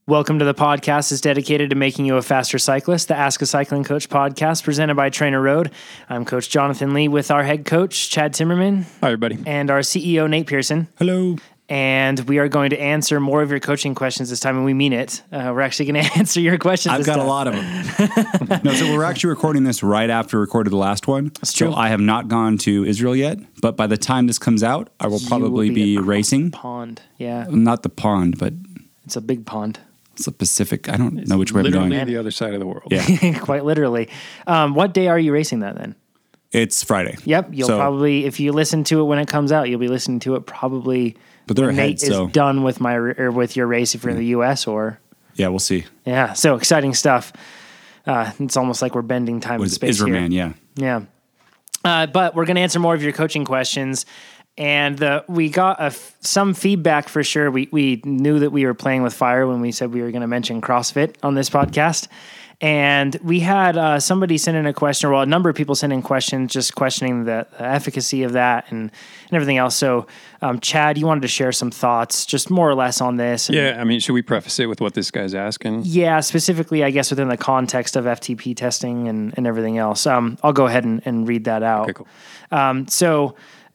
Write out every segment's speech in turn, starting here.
Welcome to the podcast is dedicated to making you a faster cyclist, the Ask a Cycling Coach podcast presented by Trainer Road. I'm Coach Jonathan Lee with our head coach, Chad Timmerman. Hi, everybody. And our CEO, Nate Pearson. Hello. And we are going to answer more of your coaching questions this time, and we mean it. We're actually going to answer your questions I've got time. a lot of them. No, so we're actually recording this right after we recorded the last one. That's true. So I have not gone to Israel yet, but by the time this comes out, I will probably be racing. Pond, yeah. Not the pond, but It's a big pond. it's the Pacific. I don't know which way I'm going. Literally the other side of the world. Yeah. Quite literally. What day are you racing that then? It's Friday. Yep, you'll probably, if you listen to it when it comes out, you'll be listening to it probably. But they're when ahead, Nate so is done with with your race if you're in the U.S. or yeah, we'll see. yeah. So exciting stuff. It's almost like we're bending time and space Israel here. Man, yeah. Yeah. But we're going to answer more of your coaching questions. And we got some feedback for sure. We knew that we were playing with fire when we said we were going to mention CrossFit on this podcast. And we had somebody send in a question, well, a number of people send in questions, just questioning the efficacy of that and everything else. So, Chad, you wanted to share some thoughts, just more or less on this. And Yeah, I mean, should we preface it with what this guy's asking? yeah, specifically, I guess, within the context of FTP testing and everything else. I'll go ahead and read that out. Okay, cool.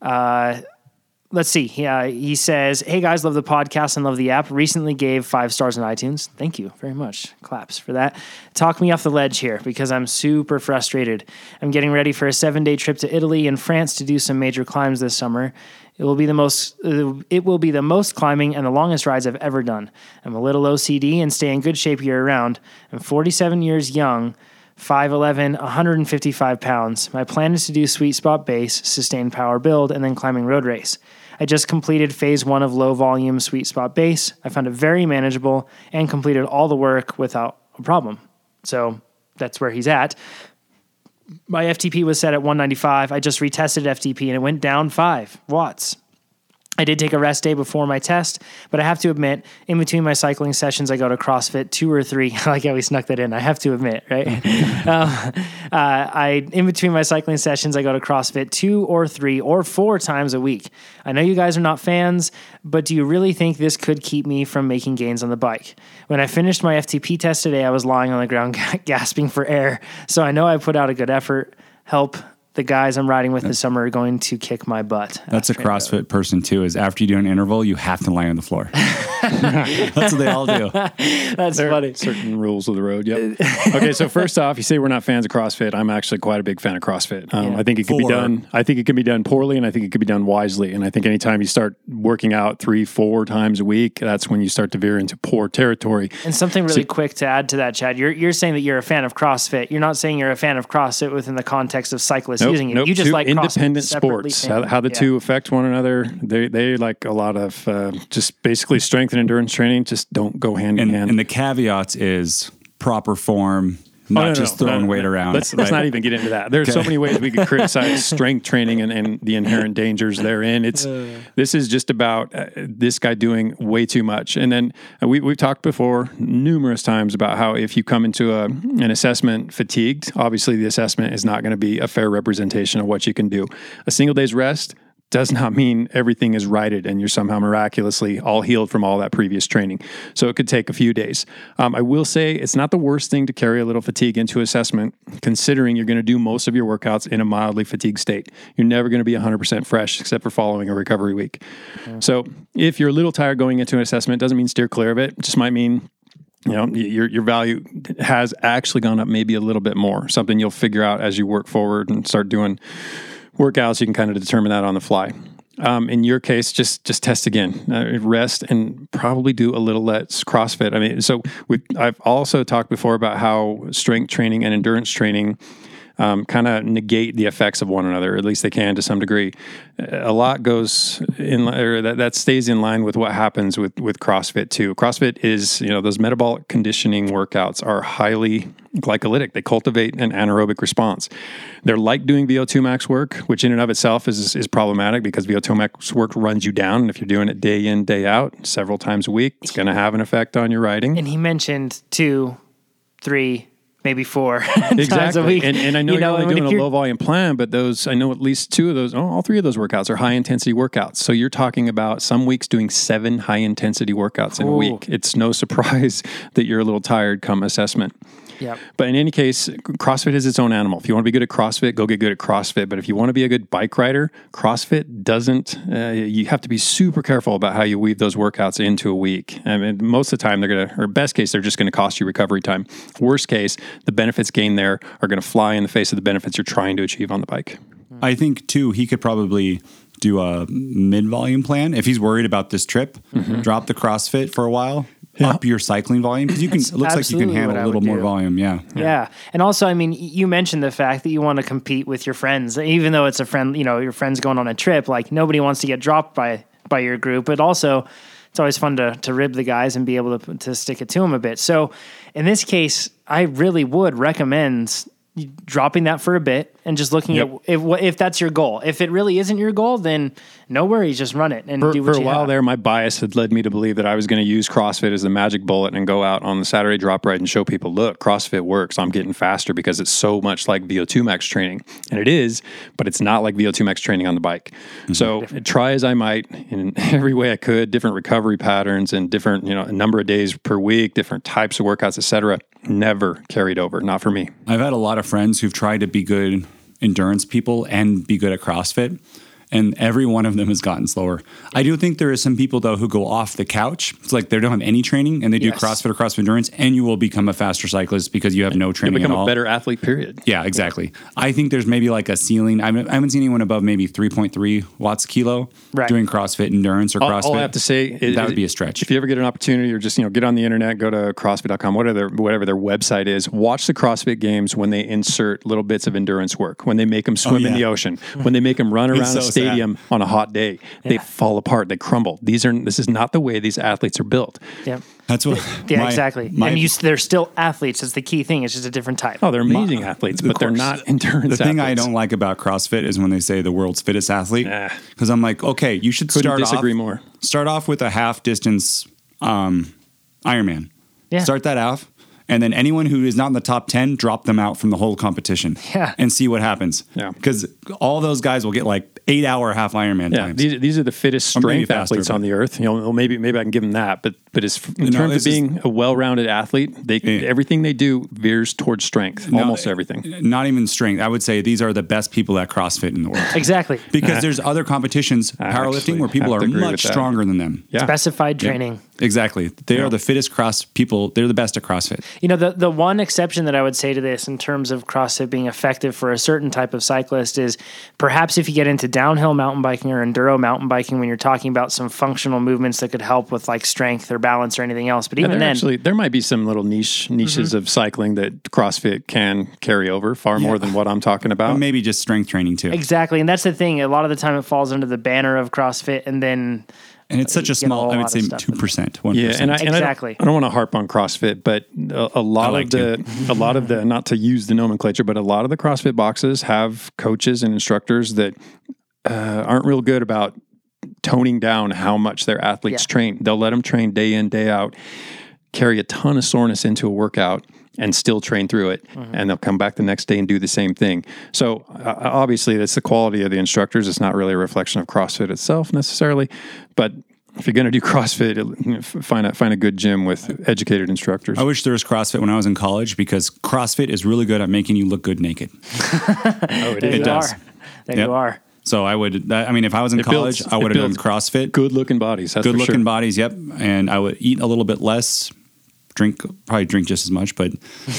Let's see. He says, "Hey guys, love the podcast and love the app. Recently gave 5 stars on iTunes. Thank you very much. Claps for that. Talk me off the ledge here because I'm super frustrated. I'm getting ready for a 7-day trip to Italy and France to do some major climbs this summer. It will be the most climbing and the longest rides I've ever done. I'm a little OCD and stay in good shape year round. I'm 47 years young, 5'11", 155 pounds. My plan is to do sweet spot base, sustained power build, and then climbing road race. I just completed phase 1 of low volume sweet spot base. I found it very manageable and completed all the work without a problem." So that's where he's at. My FTP was set at 195. I just retested FTP and it went down 5 watts. I did take a rest day before my test, but I have to admit, in between my cycling sessions, I go to CrossFit 2 or 3. I like how we snuck that in. I have to admit, right? In between my cycling sessions, I go to CrossFit 2 or 3 or 4 times a week. I know you guys are not fans, but do you really think this could keep me from making gains on the bike? When I finished my FTP test today, I was lying on the ground gasping for air, so I know I put out a good effort. Help. The guys I'm riding with this summer are going to kick my butt. That's a CrossFit person too, is after you do an interval, you have to lie on the floor. That's what they all do. That's There funny. are certain rules of the road, yep. Okay, so first off, you say we're not fans of CrossFit. I'm actually quite a big fan of CrossFit. I think it can be done. I think it can be done poorly, and I think it can be done wisely. And I think anytime you start working out 3-4 times a week, that's when you start to veer into poor territory. And something really quick to add to that, Chad. You're saying that you're a fan of CrossFit. You're not saying you're a fan of CrossFit within the context of cyclists using it. You just two like independent CrossFit separately. sports. How the two affect one another. They like a lot of just basically strength and endurance training. Just don't go hand in hand. And the caveats is proper form, not throwing weight around. Let's not even get into that. There's so many ways we could criticize strength training and the inherent dangers therein. This is just about this guy doing way too much. And then we've talked before numerous times about how if you come into an assessment fatigued, obviously the assessment is not going to be a fair representation of what you can do. A single day's rest does not mean everything is righted and you're somehow miraculously all healed from all that previous training. So it could take a few days. I will say it's not the worst thing to carry a little fatigue into assessment, considering you're going to do most of your workouts in a mildly fatigued state. You're never going to be 100% fresh except for following a recovery week. Yeah. So if you're a little tired going into an assessment, doesn't mean steer clear of it. It just might mean your value has actually gone up maybe a little bit more, something you'll figure out as you work forward and start doing workouts. You can kind of determine that on the fly. In your case, just test again, rest, and probably do a little less CrossFit. I mean, so I've also talked before about how strength training and endurance training kind of negate the effects of one another. At least they can to some degree. A lot goes in, or that stays in line with what happens with CrossFit too. CrossFit is, those metabolic conditioning workouts are highly glycolytic. They cultivate an anaerobic response. They're like doing VO2 max work, which in and of itself is problematic because VO2 max work runs you down. And if you're doing it day in, day out, several times a week, it's going to have an effect on your riding. And he mentioned 2, 3, maybe 4 times a week. And I know you're only and doing if a low volume plan, but I know at least 2 of those, all 3 of those workouts are high intensity workouts. So you're talking about some weeks doing 7 high intensity workouts in a week. It's no surprise that you're a little tired come assessment. Yep. But in any case, CrossFit is its own animal. If you want to be good at CrossFit, go get good at CrossFit. But if you want to be a good bike rider, CrossFit doesn't, you have to be super careful about how you weave those workouts into a week. I mean, most of the time or best case, they're just going to cost you recovery time. Worst case, the benefits gained there are going to fly in the face of the benefits you're trying to achieve on the bike. I think too, he could probably do a mid-volume plan. If he's worried about this trip, drop the CrossFit for a while. Up your cycling volume because it looks like you can handle a little more volume. Yeah. And also, I mean, you mentioned the fact that you want to compete with your friends, even though it's a friend, your friend's going on a trip. Like nobody wants to get dropped by your group, but also it's always fun to rib the guys and be able to stick it to them a bit. So in this case, I really would recommend dropping that for a bit and just looking at if that's your goal. If it really isn't your goal, then no worries, just run it and do what you have. For a while there, my bias had led me to believe that I was going to use CrossFit as the magic bullet and go out on the Saturday drop ride and show people, look, CrossFit works. I'm getting faster because it's so much like VO2 max training. And it is, but it's not like VO2 max training on the bike. So try as I might in every way I could, different recovery patterns and different, a number of days per week, different types of workouts, etc. Never carried over. Not for me. I've had a lot of friends who've tried to be good endurance people and be good at CrossFit, and every one of them has gotten slower. I do think there are some people, though, who go off the couch. It's like they don't have any training, and they do CrossFit or CrossFit Endurance, and you will become a faster cyclist because you have no training at all. You'll become a better athlete, period. Yeah, exactly. I think there's maybe like a ceiling. I haven't seen anyone above maybe 3.3 watts kilo doing CrossFit Endurance or CrossFit. All I have to say is that would be a stretch. If you ever get an opportunity or just, get on the internet, go to CrossFit.com, whatever their website is, watch the CrossFit Games when they insert little bits of endurance work, when they make them swim in the ocean, when they make them run around a stadium on a hot day. They fall apart, they crumble. This is not the way these athletes are built. Yeah. That's what. Exactly. And they're still athletes. That's the key thing. It's just a different type. Oh, they're amazing athletes, but they're not endurance athletes. The thing I don't like about CrossFit is when they say the world's fittest athlete. Because I'm like, okay, you should start off with a half distance Ironman. Yeah. Start that off. And then anyone who is not in the top 10, drop them out from the whole competition. Yeah. And see what happens. Yeah. Because all those guys will get like 8-hour half Ironman times. These are the fittest strength athletes on the earth. Maybe I can give them that. But in terms of being a well-rounded athlete, everything they do veers towards strength. Almost everything. Not even strength. I would say these are the best people at CrossFit in the world. Exactly. Because there's other competitions, powerlifting, where people are much stronger than them. Yeah. Specified training. Exactly. They are the fittest people. They're the best at CrossFit. The one exception that I would say to this in terms of CrossFit being effective for a certain type of cyclist is perhaps if you get into downhill mountain biking or enduro mountain biking when you're talking about some functional movements that could help with like strength or balance or anything else. But even then, there might be some little niches of cycling that CrossFit can carry over far more than what I'm talking about. Or maybe just strength training too. Exactly. And that's the thing. A lot of the time it falls under the banner of CrossFit and then... And it's such a small, I would say 2%, 1%. Yeah, and exactly. I don't want to harp on CrossFit, but a lot of the, not to use the nomenclature, but a lot of the CrossFit boxes have coaches and instructors that aren't real good about toning down how much their athletes train. They'll let them train day in, day out, carry a ton of soreness into a workout, and still train through it. And they'll come back the next day and do the same thing. So obviously that's the quality of the instructors. It's not really a reflection of CrossFit itself necessarily, but if you're going to do CrossFit, find a good gym with educated instructors. I wish there was CrossFit when I was in college because CrossFit is really good at making you look good naked. It does. You are. So I would, if I was in college, I would have done CrossFit. Good looking bodies. That's good looking bodies. Yep. And I would eat a little bit less. Probably drink just as much, but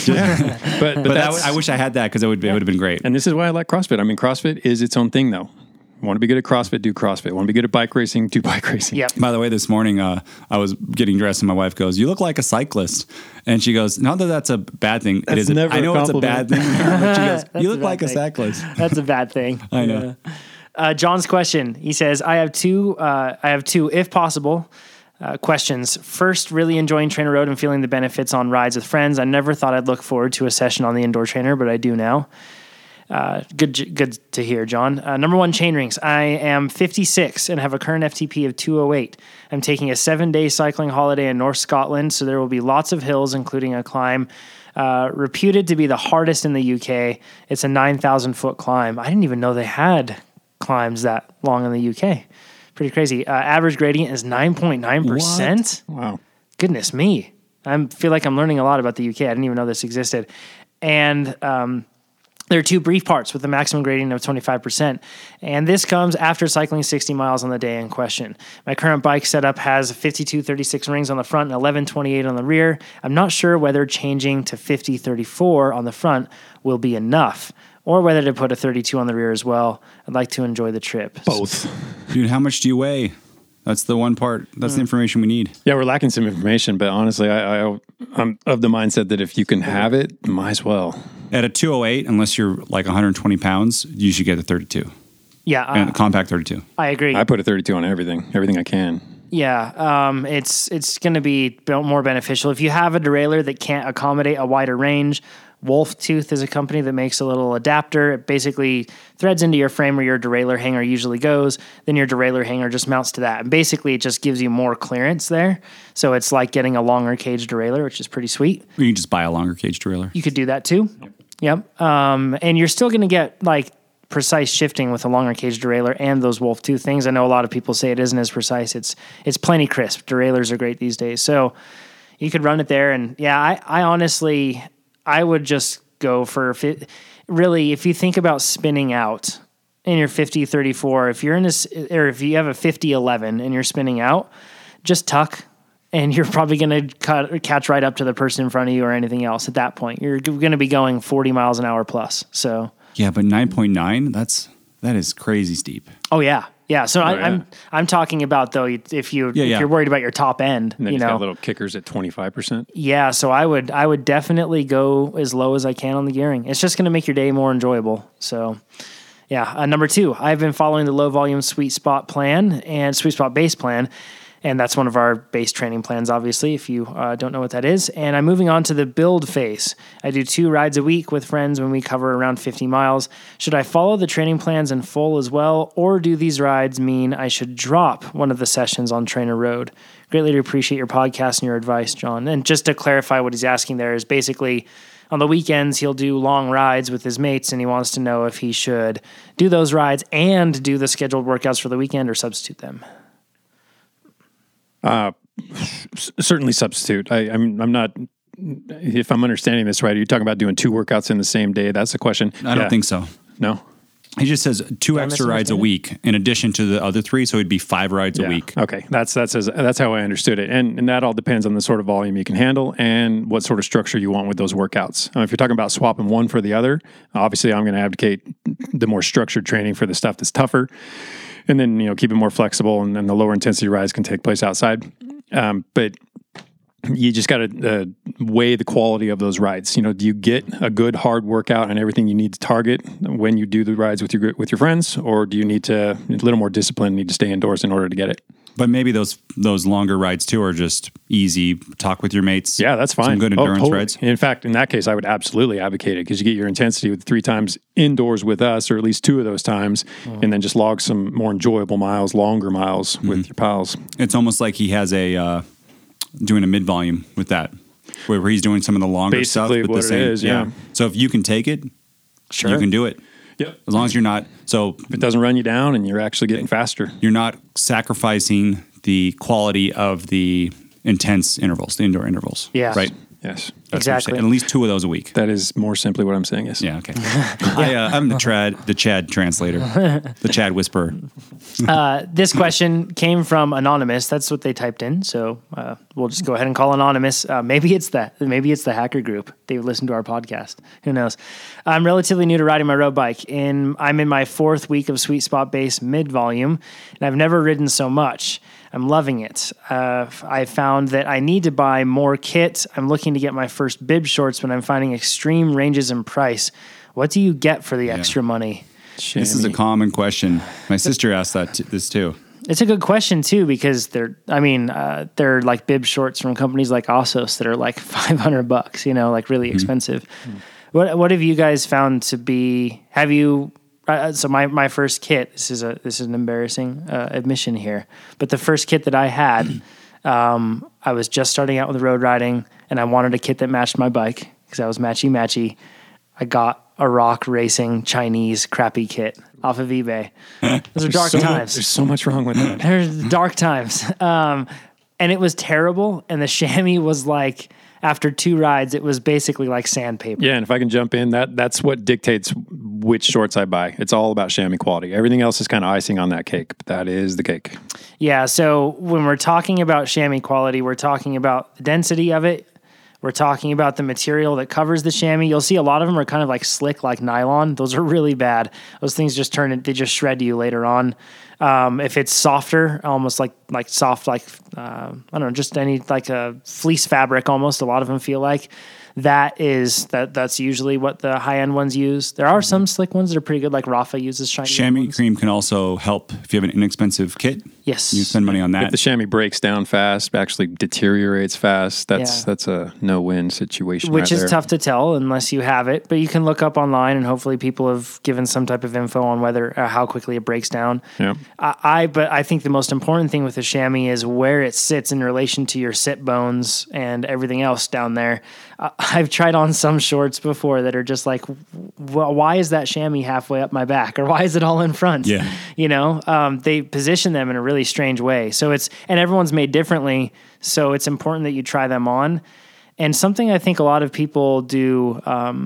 I wish I had that because it would have been great. And this is why I like CrossFit. CrossFit is its own thing, though. Want to be good at CrossFit, do CrossFit. Want to be good at bike racing, do bike racing. Yep. By the way, this morning I was getting dressed and my wife goes, "You look like a cyclist," and she goes, "Not that that's a bad thing. It is. I know it's a bad thing." But she goes, "You look like a cyclist." That's a bad thing. I know. John's question. He says, "I have two, if possible." Questions. First, really enjoying Trainer Road and feeling the benefits on rides with friends. I never thought I'd look forward to a session on the indoor trainer, but I do now. Good to hear, John. Number one, chain rings. I am 56 and have a current FTP of 208. I'm taking a 7-day cycling holiday in North Scotland, so there will be lots of hills, including a climb reputed to be the hardest in the UK. It's a 9,000-foot climb. I didn't even know they had climbs that long in the UK. Pretty crazy. Average gradient is 9.9%. Wow. Goodness me. I feel like I'm learning a lot about the UK. I didn't even know this existed. And there are 2 brief parts with a maximum gradient of 25%. And this comes after cycling 60 miles on the day in question. My current bike setup has 52-36 rings on the front and 11-28 on the rear. I'm not sure whether changing to 50-34 on the front will be enough, or whether to put a 32 on the rear as well. I'd like to enjoy the trip. Both. Dude, how much do you weigh? That's the one part. That's the information we need. Yeah, we're lacking some information, but honestly, I'm of the mindset that if you can have it, might as well. At a 208, unless you're like 120 pounds, you should get a 32. Yeah. And a compact 32. I agree. I put a 32 on everything I can. Yeah, it's going to be more beneficial. If you have a derailleur that can't accommodate a wider range, Wolf Tooth is a company that makes a little adapter. It basically threads into your frame where your derailleur hanger usually goes. Then your derailleur hanger just mounts to that. And basically, it just gives you more clearance there. So it's like getting a longer cage derailleur, which is pretty sweet. Or you can just buy a longer cage derailleur. You could do that too. Yep. And you're still going to get like precise shifting with a longer cage derailleur and those Wolf Tooth things. I know a lot of people say it isn't as precise. It's plenty crisp. Derailleurs are great these days. So you could run it there. And yeah, I honestly, I would just go for really, if you think about spinning out in your 50-34, if you're in this, or if you have a 50-11 and you're spinning out, just tuck, and you're probably going to catch right up to the person in front of you or anything else at that point. You're going to be going 40 miles an hour plus. So yeah, but 9.9, that is crazy steep. Oh yeah. Yeah, so I'm talking about though if you're worried about your top end, and then you know, got little kickers at 25%. Yeah, so I would definitely go as low as I can on the gearing. It's just going to make your day more enjoyable. So, yeah, number 2, I've been following the low volume Sweet Spot plan and Sweet Spot base plan. And that's one of our base training plans, obviously, if you don't know what that is. And I'm moving on to the build phase. I do 2 rides a week with friends when we cover around 50 miles. Should I follow the training plans in full as well, or do these rides mean I should drop one of the sessions on Trainer Road? Greatly appreciate your podcast and your advice, John. And just to clarify what he's asking there is basically on the weekends, he'll do long rides with his mates, and he wants to know if he should do those rides and do the scheduled workouts for the weekend or substitute them. Certainly substitute. I'm not, if I'm understanding this right, are you talking about doing 2 workouts in the same day? That's the question. I don't think so. No? He just says 2 extra rides a week in addition to the other 3, so it'd be 5 rides a week. Okay, that's how I understood it, and that all depends on the sort of volume you can handle and what sort of structure you want with those workouts. If you're talking about swapping one for the other, obviously I'm going to advocate the more structured training for the stuff that's tougher, and then keep it more flexible, and then the lower intensity rides can take place outside. But you just got to weigh the quality of those rides. Do you get a good hard workout and everything you need to target when you do the rides with your friends, or do you need a little more discipline, need to stay indoors in order to get it? But maybe those longer rides too are just easy. Talk with your mates. Yeah, that's fine. Some good endurance rides. In fact, in that case, I would absolutely advocate it, because you get your intensity with 3 times indoors with us, or at least 2 of those times, and then just log some more enjoyable miles, longer miles with your pals. It's almost like he has doing a mid volume with that, where he's doing some of the longer stuff. Basically, what it is. Yeah. So if you can take it, sure, you can do it. Yep. As long as you're not, if it doesn't run you down and you're actually getting faster, you're not sacrificing the quality of the intense intervals, the indoor intervals. Yeah. Right. Yes. That's exactly. And at least 2 of those a week. That is more simply what I'm saying. Yes. Yeah. Okay. I'm the Chad translator, the Chad whisperer. This question came from Anonymous. That's what they typed in. So we'll just go ahead and call Anonymous. Maybe it's Maybe it's the hacker group. They listen to our podcast. Who knows? I'm relatively new to riding my road bike. I'm in my 4th week of Sweet Spot base mid volume, and I've never ridden so much. I'm loving it. I found that I need to buy more kit. I'm looking to get my first bib shorts, but I'm finding extreme ranges in price. What do you get for the extra money? This is a common question. My sister asked this too. It's a good question too, because they're like bib shorts from companies like Ossos that are like $500, like really expensive. What have you guys found to be? Have you? So my first kit. This is an embarrassing admission here, but the first kit that I had, I was just starting out with road riding, and I wanted a kit that matched my bike because I was matchy. I got a Rock Racing Chinese crappy kit off of eBay. Those are dark times. There's so much wrong with that. There's dark times. And it was terrible. And the chamois was like, after 2 rides, it was basically like sandpaper. Yeah, and if I can jump in, that's what dictates which shorts I buy. It's all about chamois quality. Everything else is kind of icing on that cake, but that is the cake. Yeah, so when we're talking about chamois quality, we're talking about the density of it. We're talking about the material that covers the chamois. You'll see a lot of them are kind of like slick, like nylon. Those are really bad. Those things they just shred you later on. If it's softer, almost like soft, like, I don't know, just any, like a fleece fabric almost, a lot of them feel like. That's usually what the high-end ones use. There are some slick ones that are pretty good, like Rafa uses shiny Chamois ones. cream can also help if you have an inexpensive kit. Yes. You spend money on that. If the chamois breaks down fast, actually deteriorates fast, that's a no-win situation. Which is there. tough to tell unless you have it, but you can look up online and hopefully people have given some type of info on whether how quickly it breaks down. Yeah. But I think the most important thing with the chamois is where it sits in relation to your sit bones and everything else down there. I've tried on some shorts before that are just like, why is that chamois halfway up my back, or why is it all in front? Yeah. You know, they position them in a really strange way. So and everyone's made differently. So it's important that you try them on. And something I think a lot of people do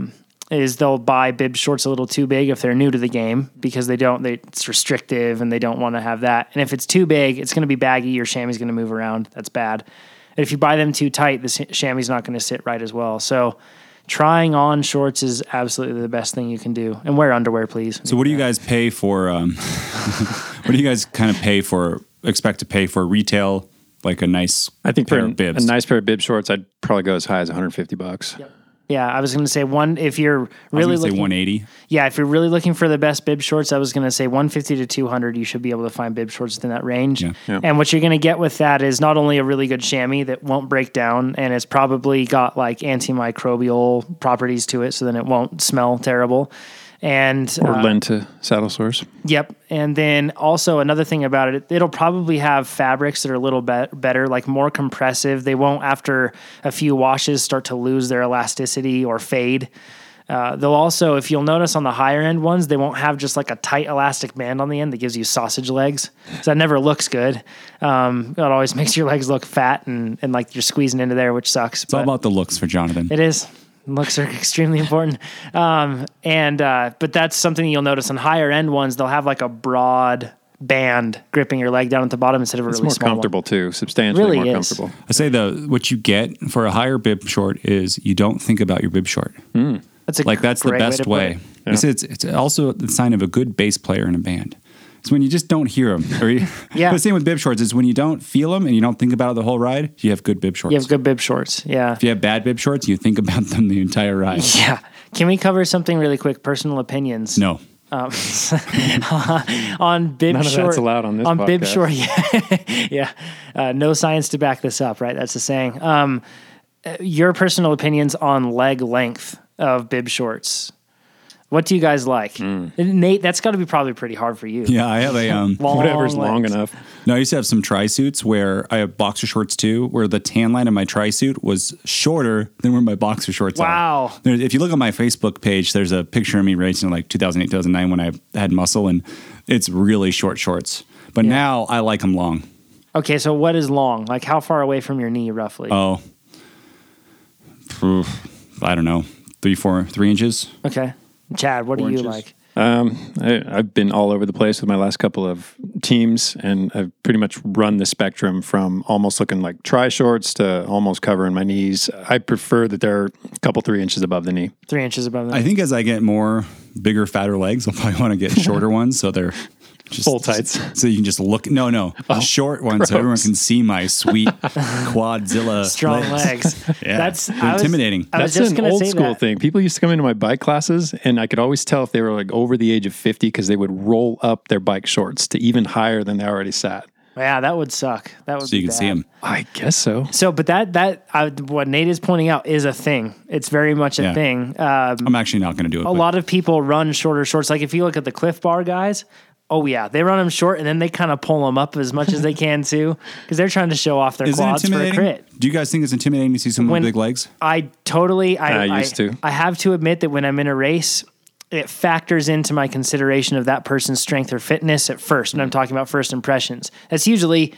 is they'll buy bib shorts a little too big if they're new to the game because it's restrictive and they don't want to have that. And if it's too big, it's going to be baggy. Your chamois is going to move around. That's bad. And if you buy them too tight, the chamois is not going to sit right as well. So trying on shorts is absolutely the best thing you can do. And wear underwear, please. So what do you guys pay for, what do you guys kind of expect to pay for retail, like a nice I think pair for of bibs? a nice pair of bib shorts, I'd probably go as high as $150. Yep. Yeah, I was going to say if you're really say looking, 180. Yeah, if you're really looking for the best bib shorts, I was going to say 150 to 200. You should be able to find bib shorts within that range. Yeah. Yeah. And what you're going to get with that is not only a really good chamois that won't break down, and it's probably got like antimicrobial properties to it, so then it won't smell terrible. And Or lend to saddle sores. Yep. And then also another thing about it, it'll probably have fabrics that are a little better, like more compressive. They won't, after a few washes, start to lose their elasticity or fade. They'll also, if you'll notice on the higher end ones, they won't have just like a tight elastic band on the end that gives you sausage legs. So that never looks good. It always makes your legs look fat and like you're squeezing into there, which sucks. It's all about the looks for Jonathan. It is. Looks are extremely important. But that's something you'll notice on higher end ones. They'll have like a broad band gripping your leg down at the bottom instead of a It's really more small comfortable one. too, substantially Really more is. comfortable. I say what you get for a higher bib short is you don't think about your bib short. That's the the best way. Yeah. It's also the sign of a good bass player in a band. It's when you just don't hear them. Yeah. But the same with bib shorts is when you don't feel them and you don't think about it the whole ride, you have good bib shorts. You have good bib shorts. Yeah. If you have bad bib shorts, you think about them the entire ride. Yeah. Can we cover something really quick? Personal opinions. No. On bib None of short. that's allowed on this On bib podcast. short. Yeah. No science to back this up, right? That's the saying. Your personal opinions on leg length of bib shorts. What do you guys like? Nate, that's got to be probably pretty hard for you. Yeah, I have a Long Whatever's long legs. enough. No, I used to have some tri-suits where I have boxer shorts too, where the tan line of my tri-suit was shorter than where my boxer shorts Wow. are. If you look on my Facebook page, there's a picture of me racing in like 2008, 2009 when I had muscle, and it's really short shorts. But now I like them long. Okay, so what is long? Like how far away from your knee, roughly? Oh, I don't know, 3 inches. Okay. Chad, what do you inches. like? I've been all over the place with my last couple of teams, and I've pretty much run the spectrum from almost looking like tri-shorts to almost covering my knees. I prefer that they're a couple, 3 inches above the knee. 3 inches above that. I think as I get bigger, fatter legs, I'll probably want to get shorter ones so they're just Full tights. So you can just look. No, short ones so everyone can see my sweet quadzilla Strong legs. Yeah, That's they're intimidating. I was That's just an going to old say school that. thing. People used to come into my bike classes, and I could always tell if they were like over the age of 50 because they would roll up their bike shorts to even higher than they already sat. Yeah, that would suck. That would So you be can see bad. them. I guess so. So, but what Nate is pointing out is a thing. It's very much a Yeah. thing. I'm actually not going to do it. A lot of people run shorter shorts. Like if you look at the Cliff Bar guys, oh yeah, they run them short and then they kind of pull them up as much as they can too, because they're trying to show off their Is it quads for a intimidating? crit. Do you guys think it's intimidating to see someone When- with big legs? I used to. I have to admit that when I'm in a race, it factors into my consideration of that person's strength or fitness at first. And I'm talking about first impressions. That's usually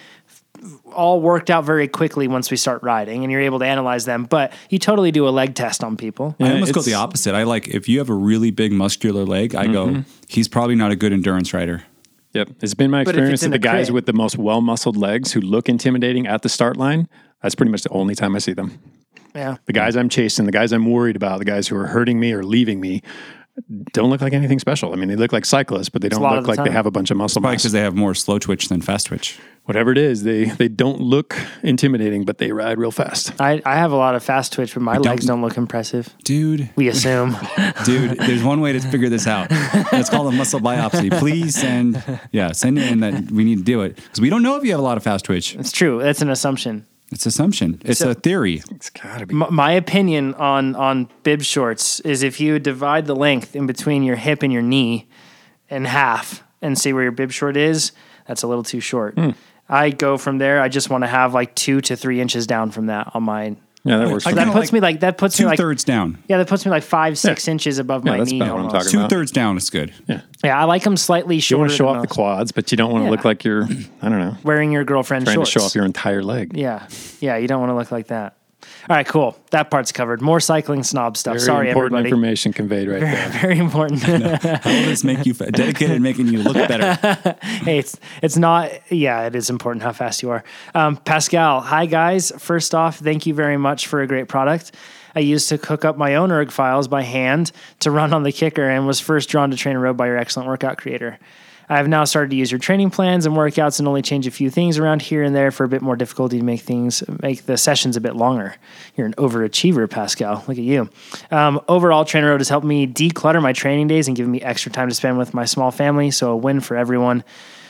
all worked out very quickly once we start riding and you're able to analyze them. But you totally do a leg test on people. I almost go it's- the opposite. I like, if you have a really big muscular leg, I go, he's probably not a good endurance rider. Yep. It's been my But if it's experience in that the a guys crit- with the most well-muscled legs who look intimidating at the start line, that's pretty much the only time I see them. Yeah. The guys I'm chasing, the guys I'm worried about, the guys who are hurting me or leaving me don't look like anything special. I mean, they look like cyclists, but they don't lot look of the like they time. have a bunch of muscle Probably mass. because they have more slow twitch than fast twitch. Whatever it is, they don't look intimidating, but they ride real fast. I have a lot of fast twitch, but my legs don't look impressive. Dude, We assume. there's one way to figure this out. Let's call a muscle biopsy. Please send it in that we need to do it. Because we don't know if you have a lot of fast twitch. It's true. That's an assumption. It's assumption. It's a theory. It's gotta be. My opinion on bib shorts is if you divide the length in between your hip and your knee in half and see where your bib short is, that's a little too short. I go from there. I just want to have like 2 to 3 inches down from that on my. Yeah, that works. I For That me. kinda puts me like 2/3 down. yeah, that puts me like 5-6 inches above my that's knee. about what I'm almost. talking about. 2/3 down is good. Yeah. Yeah, I like them slightly You shorter. want to show than off the most. quads, but you don't want to look like you're, I don't know, Wearing your girlfriend's trying shorts. to show off your entire leg. Yeah, you don't want to look like that. All right, cool. That part's covered. More cycling snob stuff. Very Sorry, important everybody. information conveyed right there. Very important. How will this make you dedicated and making you look better? Hey, it's not. Yeah, it is important how fast you are. Pascal, hi guys. First off, thank you very much for a great product. I used to cook up my own erg files by hand to run on the Kicker and was first drawn to Train and Road by your excellent workout creator. I have now started to use your training plans and workouts and only change a few things around here and there for a bit more difficulty to make the sessions a bit longer. You're an overachiever, Pascal. Look at you. Overall, Train and Road has helped me declutter my training days and given me extra time to spend with my small family. So a win for everyone.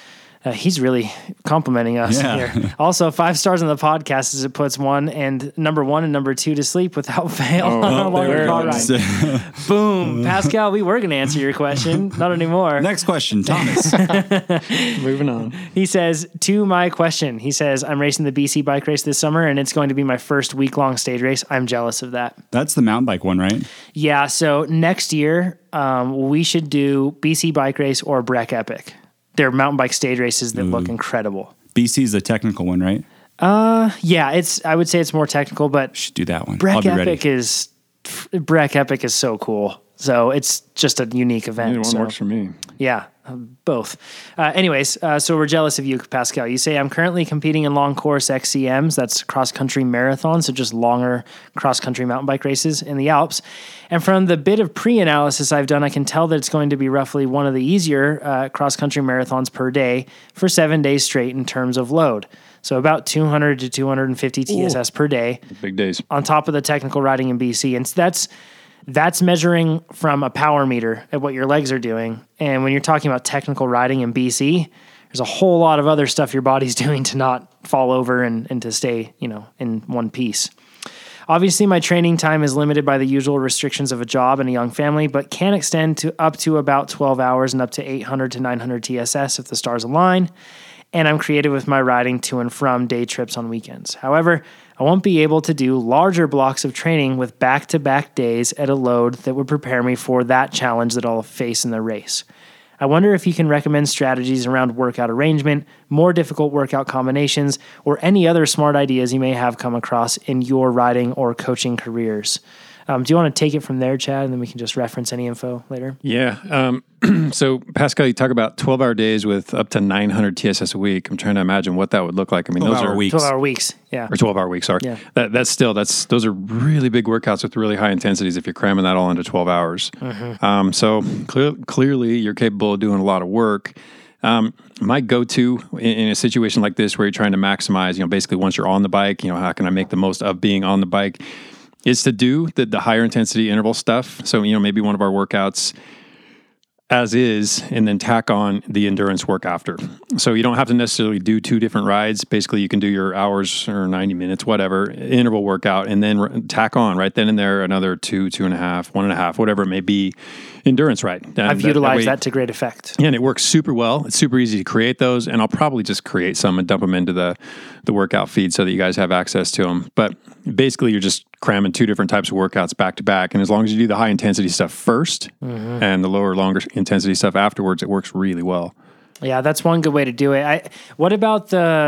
He's really complimenting us Yeah. here. Also, 5 stars on the podcast as it puts number one and number 2 to sleep without fail on a longer car ride. Boom. Pascal, we were going to answer your question. Not anymore. Next question, Thomas. Moving on. He says, to my question, he says, I'm racing the BC bike race this summer and it's going to be my first week-long stage race. I'm jealous of that. That's the mountain bike one, right? Yeah, so next year, we should do BC bike race or Breck Epic. They're mountain bike stage races that look incredible. BC is the technical one, right? Yeah, I would say it's more technical, but Should do that one. I'll Breck be Epic ready. is so cool. So it's just a unique event. Either one So, works for me. yeah, both. Anyways, so we're jealous of you, Pascal. You say, I'm currently competing in long course XCMs. That's cross-country marathons, so just longer cross-country mountain bike races in the Alps. And from the bit of pre-analysis I've done, I can tell that it's going to be roughly one of the easier cross-country marathons per day for 7 days straight in terms of load. So about 200 to 250 TSS per day Big days. on top of the technical riding in BC. And that's measuring from a power meter at what your legs are doing. And when you're talking about technical riding in BC, there's a whole lot of other stuff your body's doing to not fall over and to stay, in one piece. Obviously, my training time is limited by the usual restrictions of a job and a young family, but can extend to up to about 12 hours and up to 800 to 900 TSS if the stars align. And I'm creative with my riding to and from day trips on weekends. However, I won't be able to do larger blocks of training with back-to-back days at a load that would prepare me for that challenge that I'll face in the race. I wonder if you can recommend strategies around workout arrangement, more difficult workout combinations, or any other smart ideas you may have come across in your riding or coaching careers. Do you want to take it from there, Chad, and then we can just reference any info later? Yeah. So, Pascal, you talk about 12-hour days with up to 900 TSS a week. I'm trying to imagine what that would look like. I mean, those 12-hour are weeks. 12-hour weeks, yeah. Or 12-hour weeks, sorry. Yeah. Those are really big workouts with really high intensities if you're cramming that all into 12 hours. So clearly you're capable of doing a lot of work. My go-to in a situation like this where you're trying to maximize, basically once you're on the bike, how can I make the most of being on the bike, is to do the higher intensity interval stuff. So, maybe one of our workouts, as is, and then tack on the endurance work after. So you don't have to necessarily do 2 different rides. Basically, you can do your hours or 90 minutes, whatever, interval workout, and then tack on right then and there another 2, 2.5, 1.5, whatever it may be, endurance ride. I've utilized that to great effect. Yeah, and it works super well. It's super easy to create those, and I'll probably just create some and dump them into the workout feed so that you guys have access to them. But basically, you're just cramming 2 different types of workouts back to back, and as long as you do the high intensity stuff first and the lower, longer intensity stuff afterwards, it works really well. Yeah, that's one good way to do it. What about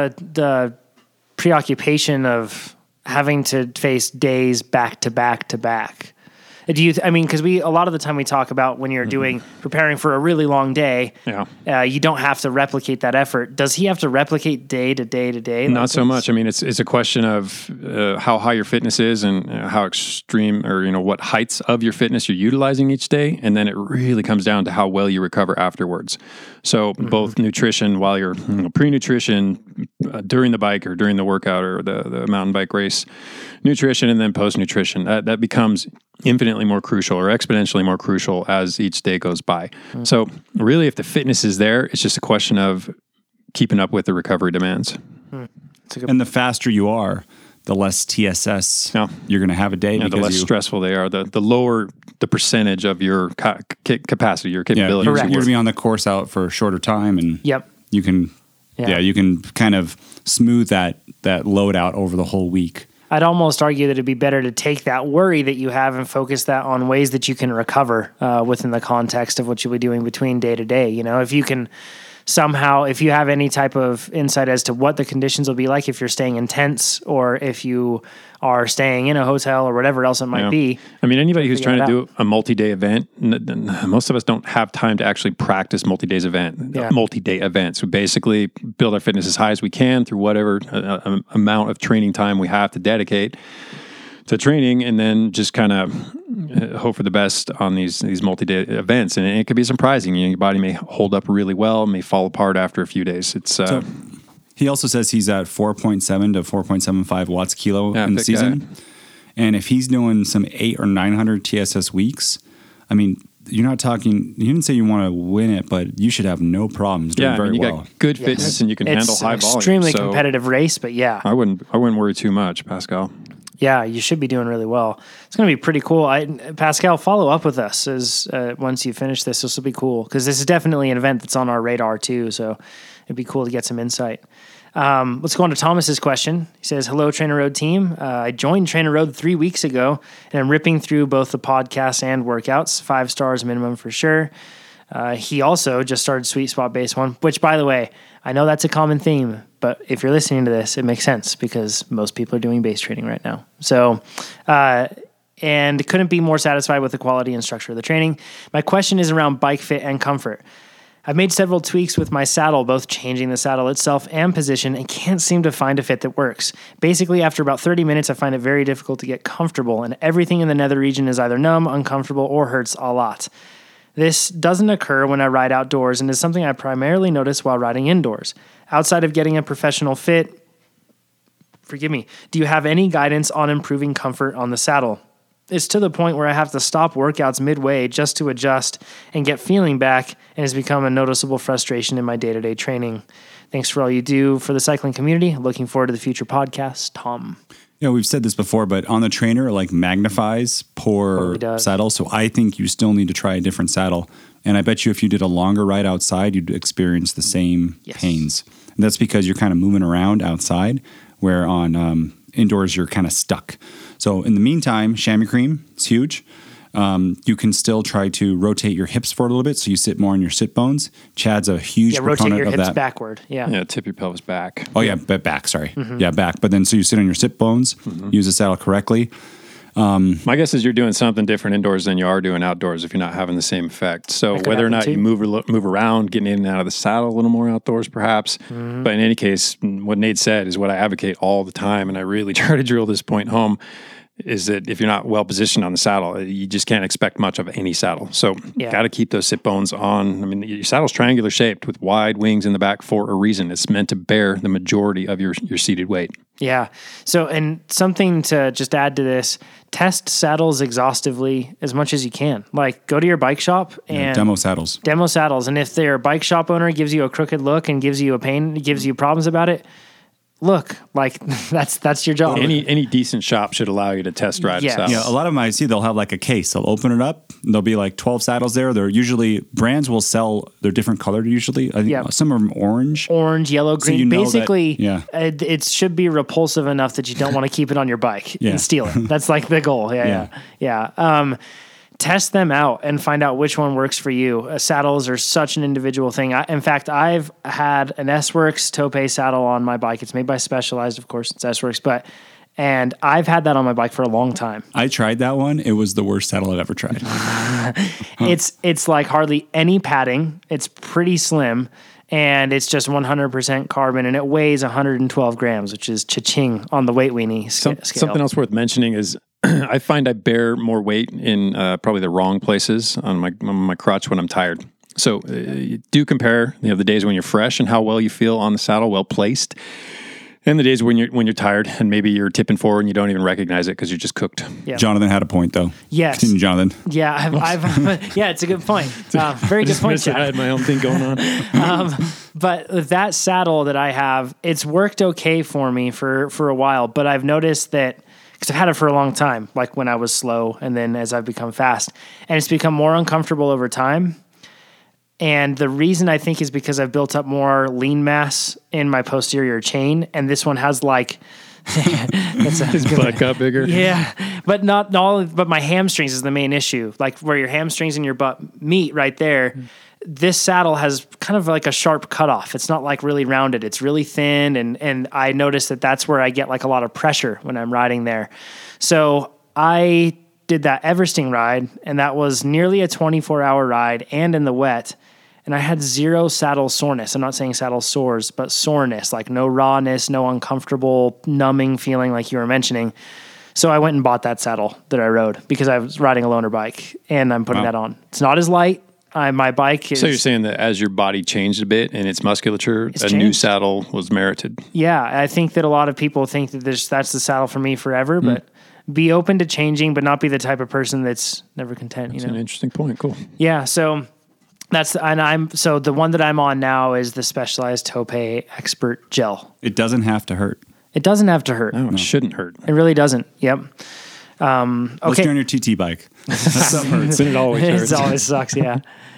the preoccupation of having to face days back to back to back? Because a lot of the time we talk about when you're preparing for a really long day, you don't have to replicate that effort. Does he have to replicate day to day to day? Not so much. I mean, it's a question of how high your fitness is and how extreme or, what heights of your fitness you're utilizing each day. And then it really comes down to how well you recover afterwards. So both nutrition while you're pre-nutrition, during the bike or during the workout or the mountain bike race, nutrition, and then post-nutrition, that becomes infinitely more crucial or exponentially more crucial as each day goes by. So really, if the fitness is there, it's just a question of keeping up with the recovery demands. And the faster you are, the less TSS you're going to have a day. The less stressful they are, the lower the percentage of your capacity, your capability. You're going to be on the course out for a shorter time, and you can you can kind of smooth that load out over the whole week. I'd almost argue that it'd be better to take that worry that you have and focus that on ways that you can recover within the context of what you'll be doing between day to day. If you can somehow, if you have any type of insight as to what the conditions will be like, if you're staying in tents or if you are staying in a hotel or whatever else it might be. I mean, anybody who's trying to do a multi-day event, most of us don't have time to actually practice multi-day events. We basically build our fitness as high as we can through whatever amount of training time we have to dedicate to training, and then just kind of hope for the best on these multi-day events. And it could be surprising. Your body may hold up really well, may fall apart after a few days. So he also says he's at 4.7 to 4.75 watts kilo in the season. Guy. And if he's doing some 800 or 900 TSS weeks, I mean, you're not talking, you didn't say you want to win it, but you should have no problems doing very well. You got good fitness and you can handle high volume. It's an extremely competitive race, but I wouldn't worry too much, Pascal. Yeah, you should be doing really well. It's going to be pretty cool. Pascal, follow up with us once you finish this. This will be cool because this is definitely an event that's on our radar too. So it'd be cool to get some insight. Let's go on to Thomas's question. He says, "Hello, Trainer Road team. I joined Trainer Road 3 weeks ago, and I'm ripping through both the podcasts and workouts. 5 stars minimum for sure." He also just started Sweet Spot Base 1, which, by the way, I know that's a common theme, but if you're listening to this, it makes sense because most people are doing base training right now. So, and couldn't be more satisfied with the quality and structure of the training. My question is around bike fit and comfort. I've made several tweaks with my saddle, both changing the saddle itself and position, and can't seem to find a fit that works. Basically, after about 30 minutes, I find it very difficult to get comfortable, and everything in the nether region is either numb, uncomfortable, or hurts a lot. This doesn't occur when I ride outdoors and is something I primarily notice while riding indoors. Outside of getting a professional fit, do you have any guidance on improving comfort on the saddle? It's to the point where I have to stop workouts midway just to adjust and get feeling back, and has become a noticeable frustration in my day-to-day training. Thanks for all you do for the cycling community. Looking forward to the future podcast, Tom. We've said this before, but on the trainer, magnifies poor saddle. So I think you still need to try a different saddle. And I bet you if you did a longer ride outside, you'd experience the same pains. And that's because you're kind of moving around outside, where on indoors, you're kind of stuck. So in the meantime, chamois cream is huge. You can still try to rotate your hips forward a little bit so you sit more on your sit bones. Chad's a huge proponent of that. Rotate your hips backward. Yeah, tip your pelvis back. Oh, yeah, back, sorry. Mm-hmm. Yeah, back. But then so you sit on your sit bones, use the saddle correctly. My guess is you're doing something different indoors than you are doing outdoors if you're not having the same effect. So whether or not you move around, getting in and out of the saddle a little more outdoors perhaps. Mm-hmm. But in any case, what Nate said is what I advocate all the time, and I really try to drill this point home. is that if you're not well positioned on the saddle, you just can't expect much of any saddle. So got to keep those sit bones on. I mean, your saddle's triangular shaped with wide wings in the back for a reason. It's meant to bear the majority of your seated weight. Yeah. So, and something to just add to this, test saddles exhaustively as much as you can. Like, go to your bike shop and demo saddles. And if their bike shop owner gives you a crooked look and gives you a pain, gives you problems about it, look, like that's your job. Any decent shop should allow you to test ride a saddle. Yeah, a lot of them I see, they'll have like a case. They'll open it up. And there'll be like 12 saddles there. They're usually, brands will sell, they're different colored usually. I think some of them orange, yellow, green. So you know basically, that, it should be repulsive enough that you don't want to keep it on your bike and steal it. That's like the goal. Yeah. Test them out and find out which one works for you. Saddles are such an individual thing. In fact, I've had an S-Works Tope saddle on my bike. It's made by Specialized, of course. It's S-Works, and I've had that on my bike for a long time. I tried that one. It was the worst saddle I've ever tried. It's like hardly any padding. It's pretty slim, and it's just 100% carbon, and it weighs 112 grams, which is cha-ching on the weight weenie scale. Something else worth mentioning is I find I bear more weight in probably the wrong places on my crotch when I'm tired. So do compare, the days when you're fresh and how well you feel on the saddle, well placed, and the days when you're tired and maybe you're tipping forward and you don't even recognize it because you're just cooked. Yeah. Jonathan had a point though. Yes, continue, Jonathan. Yeah, I've yeah, it's a good point. Very good point, Chad. I had my own thing going on. But that saddle that I have, it's worked okay for me for a while, but I've noticed that. Because I've had it for a long time, like when I was slow and then as I've become fast. And it's become more uncomfortable over time. And the reason I think is because I've built up more lean mass in my posterior chain. And this one has like... His butt got bigger. Yeah, but not all. But my hamstrings is the main issue. Like where your hamstrings and your butt meet right there. This saddle has kind of like a sharp cutoff. It's not like really rounded. It's really thin, and I noticed that that's where I get like a lot of pressure when I'm riding there. So I did that Everesting ride, and that was nearly a 24-hour ride and in the wet, and I had zero saddle soreness. I'm not saying saddle sores, but soreness, like no rawness, no uncomfortable, numbing feeling like you were mentioning. So I went and bought that saddle that I rode because I was riding a loaner bike, and I'm putting that on. It's not as light. My bike is... So you're saying that as your body changed a bit and its musculature, new saddle was merited. Yeah, I think that a lot of people think that that's the saddle for me forever, but be open to changing, but not be the type of person that's never content. That's an interesting point. Cool. Yeah, so the one that I'm on now is the Specialized Tope Expert Gel. It doesn't have to hurt. It doesn't have to hurt. No, it shouldn't hurt. It really doesn't. Yep. Okay. Unless you're on your TT bike. Something hurts. It always hurts. It always sucks, yeah.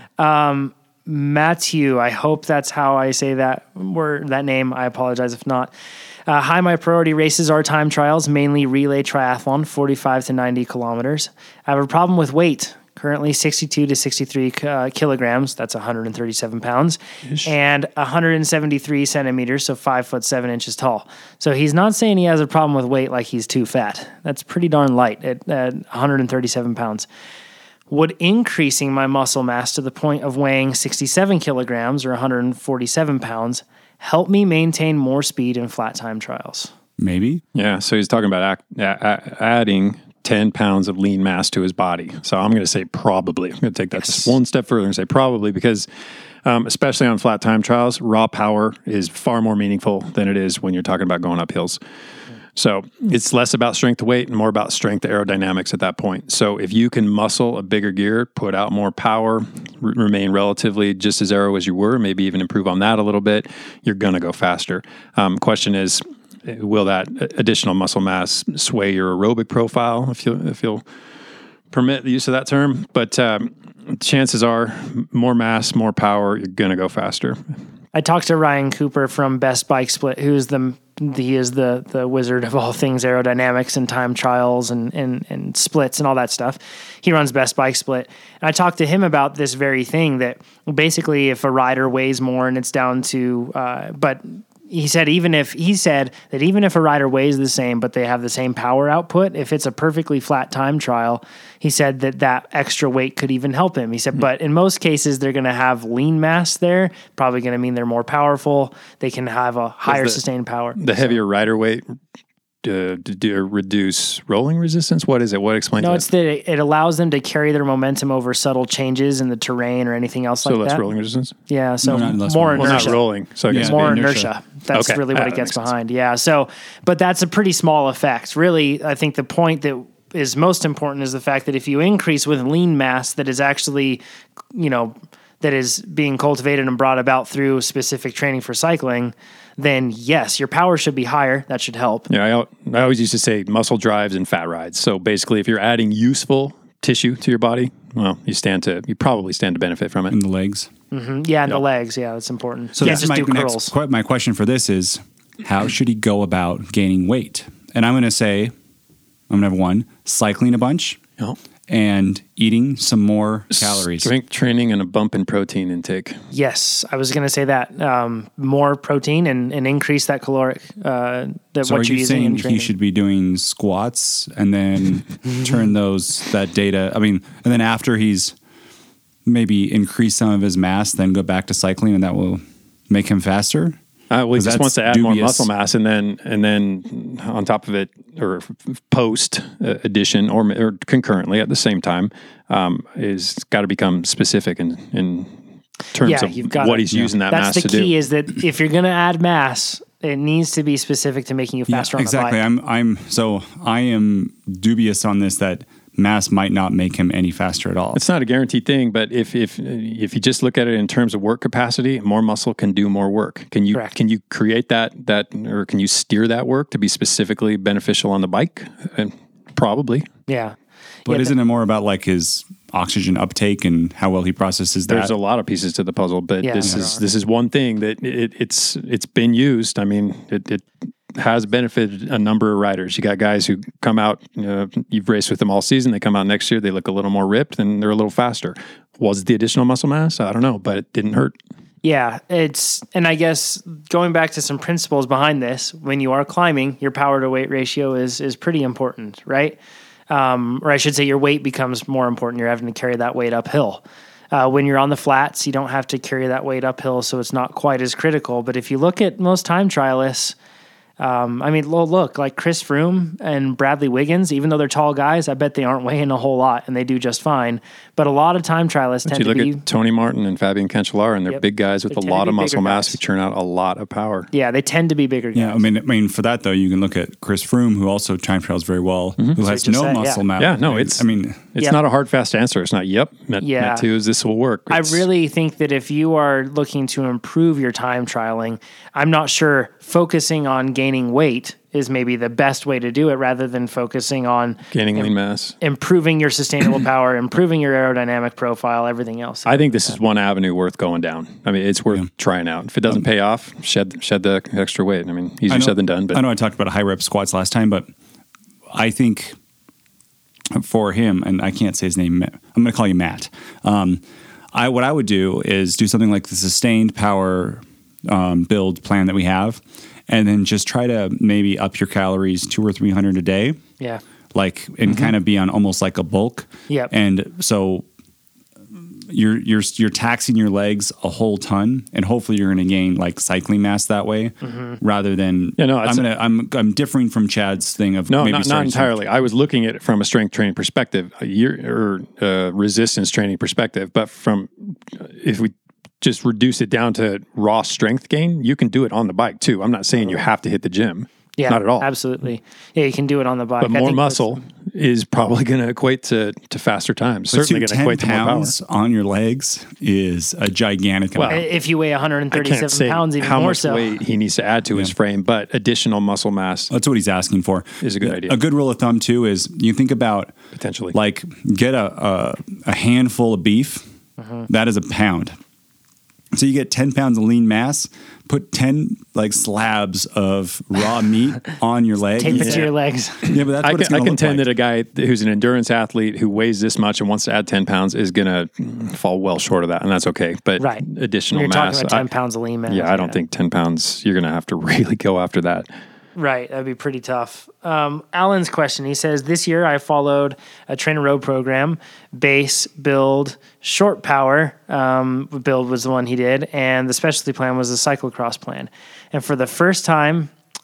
Matthew, I hope that's how I say that word, that name. I apologize if not. Hi, my priority races are time trials, mainly relay triathlon, 45 to 90 kilometers. I have a problem with weight. Currently 62 to 63 kilograms, that's 137 pounds, and 173 centimeters, so 5'7" tall. So he's not saying he has a problem with weight like he's too fat. That's pretty darn light at 137 pounds. Would increasing my muscle mass to the point of weighing 67 kilograms or 147 pounds help me maintain more speed in flat time trials? Maybe. Yeah, so he's talking about adding 10 pounds of lean mass to his body. So I'm going to say probably. I'm going to take that just one step further and say probably because especially on flat time trials, raw power is far more meaningful than it is when you're talking about going up hills. So it's less about strength to weight and more about strength to aerodynamics at that point. So if you can muscle a bigger gear, put out more power, remain relatively just as aero as you were, maybe even improve on that a little bit, you're going to go faster. Question is, will that additional muscle mass sway your aerobic profile, if you'll permit the use of that term? But chances are, more mass, more power, you're going to go faster. I talked to Ryan Cooper from Best Bike Split, he is the wizard of all things aerodynamics and time trials and splits and all that stuff. He runs Best Bike Split. And I talked to him about this very thing, that basically if a rider weighs more and it's down to, but he said that even if a rider weighs the same, but they have the same power output, if it's a perfectly flat time trial, he said that extra weight could even help him. He said, but in most cases, they're going to have lean mass there, probably going to mean they're more powerful. They can have a higher sustained power. The heavier rider weight reduce rolling resistance? What is it? What explains No, that? it's that it allows them to carry their momentum over subtle changes in the terrain or anything else So like less that. rolling resistance? Yeah, so No, not less more rolling. Well, inertia. not rolling. So I guess More inertia. inertia. That's Okay. really what Ah, it that gets makes sense. behind. Yeah. So, but that's a pretty small effect. Really, I think the point that is most important is the fact that if you increase with lean mass that is actually, that is being cultivated and brought about through specific training for cycling, then yes, your power should be higher. That should help. Yeah, I always used to say muscle drives and fat rides. So basically, if you're adding useful tissue to your body, well, you probably stand to benefit from it. In the legs. Yeah, and the legs. Yeah, that's important. So You that's can't just my do curls. my question for this is, how should he go about gaining weight? And I'm going to say, I'm going to have one, cycling a bunch You know? and eating some more calories. Strength training and a bump in protein intake. Yes, I was going to say that. More protein and increase that caloric, So what are you're you using saying in he training. should be doing squats and then turn that data, and then after he's maybe increased some of his mass, then go back to cycling and that will make him faster? Well, he just that's wants to add more dubious. muscle mass, and then on top of it, or post addition, or concurrently at the same time, is got to become specific in terms of you've gotta- what he's using that That's mass the to key do. is that if you're going to add mass, it needs to be specific to making you faster on exactly. the bike. I am dubious on this that mass might not make him any faster at all. It's not a guaranteed thing, but if you just look at it in terms of work capacity, more muscle can do more work. Can you Correct. create that or can you steer that work to be specifically beneficial on the bike? And probably. Yeah. But Yeah, isn't it more about like his oxygen uptake and how well he processes that? There's a lot of pieces to the puzzle, but Yeah. this is one thing that it's been used. I mean, it has benefited a number of riders. You got guys who come out, you've raced with them all season. They come out next year, they look a little more ripped and they're a little faster. Was it the additional muscle mass? I don't know, but it didn't hurt. Yeah, and I guess going back to some principles behind this, when you are climbing, your power to weight ratio is pretty important, right? Or I should say your weight becomes more important. You're having to carry that weight uphill. When you're on the flats, you don't have to carry that weight uphill, so it's not quite as critical. But if you look at most time trialists, look, like Chris Froome and Bradley Wiggins, even though they're tall guys, I bet they aren't weighing a whole lot, and they do just fine. But a lot of time trialists But tend you to look be... at Tony Martin and Fabian Cancellara, and they're Yep. big guys with They a tend to lot be of muscle bigger mass guys. who churn out a lot of power. Yeah, they tend to be bigger guys. Yeah, I mean, for that though, you can look at Chris Froome, who also time trials very well, who has just no said, muscle mass. Yeah, no, it's Yeah. not a hard, fast answer. It's not, yep, met two is this will work. I It's- really think that if you are looking to improve your time trialing, I'm not sure focusing on gaining weight is maybe the best way to do it rather than focusing on gaining lean mass. improving your sustainable power, improving your aerodynamic profile, everything else. I think this is one avenue worth going down. I mean, it's worth trying out. If it doesn't pay off, shed the extra weight. I mean, easier said than done. But I know I talked about high rep squats last time, but I think for him, and I can't say his name, I'm going to call you Matt. What I would do is do something like the sustained power build plan that we have, and then just try to maybe up your calories 200 or 300 a day. Yeah. And kind of be on almost like a bulk. Yep. And so you're taxing your legs a whole ton, and hopefully you're going to gain like cycling mass that way, rather than I'm differing from Chad's thing of no, maybe not starting entirely. I was looking at it from a strength training perspective, resistance training perspective. But if we just reduce it down to raw strength gain, you can do it on the bike too. I'm not saying you have to hit the gym. Yeah, not at all. Absolutely. Yeah, you can do it on the bike. But more muscle is probably going to equate to faster times. Certainly going to equate to more power. 10 pounds on your legs is a gigantic amount. If you weigh I can't 137 say pounds, even how more much so. weight he needs to add to his frame, but additional muscle mass That's what he's asking for. is a good idea. A good rule of thumb too is you think about Potentially. like get a handful of beef. That is a pound. So you get 10 pounds of lean mass, put 10 like slabs of raw meat on your leg. Tape it to your legs. Yeah, but that's I what it's can, I going to look contend like. that a guy who's an endurance athlete who weighs this much and wants to add 10 pounds is going to fall well short of that, and that's okay. But Right. additional You're mass, talking about 10 pounds of lean mass. I don't think 10 pounds, you're going to have to really go after that. Right, that'd be pretty tough. Alan's question, he says, this year I followed a train and road program, base, build, short power, build was the one he did, and the specialty plan was the cyclocross plan. And for the first time,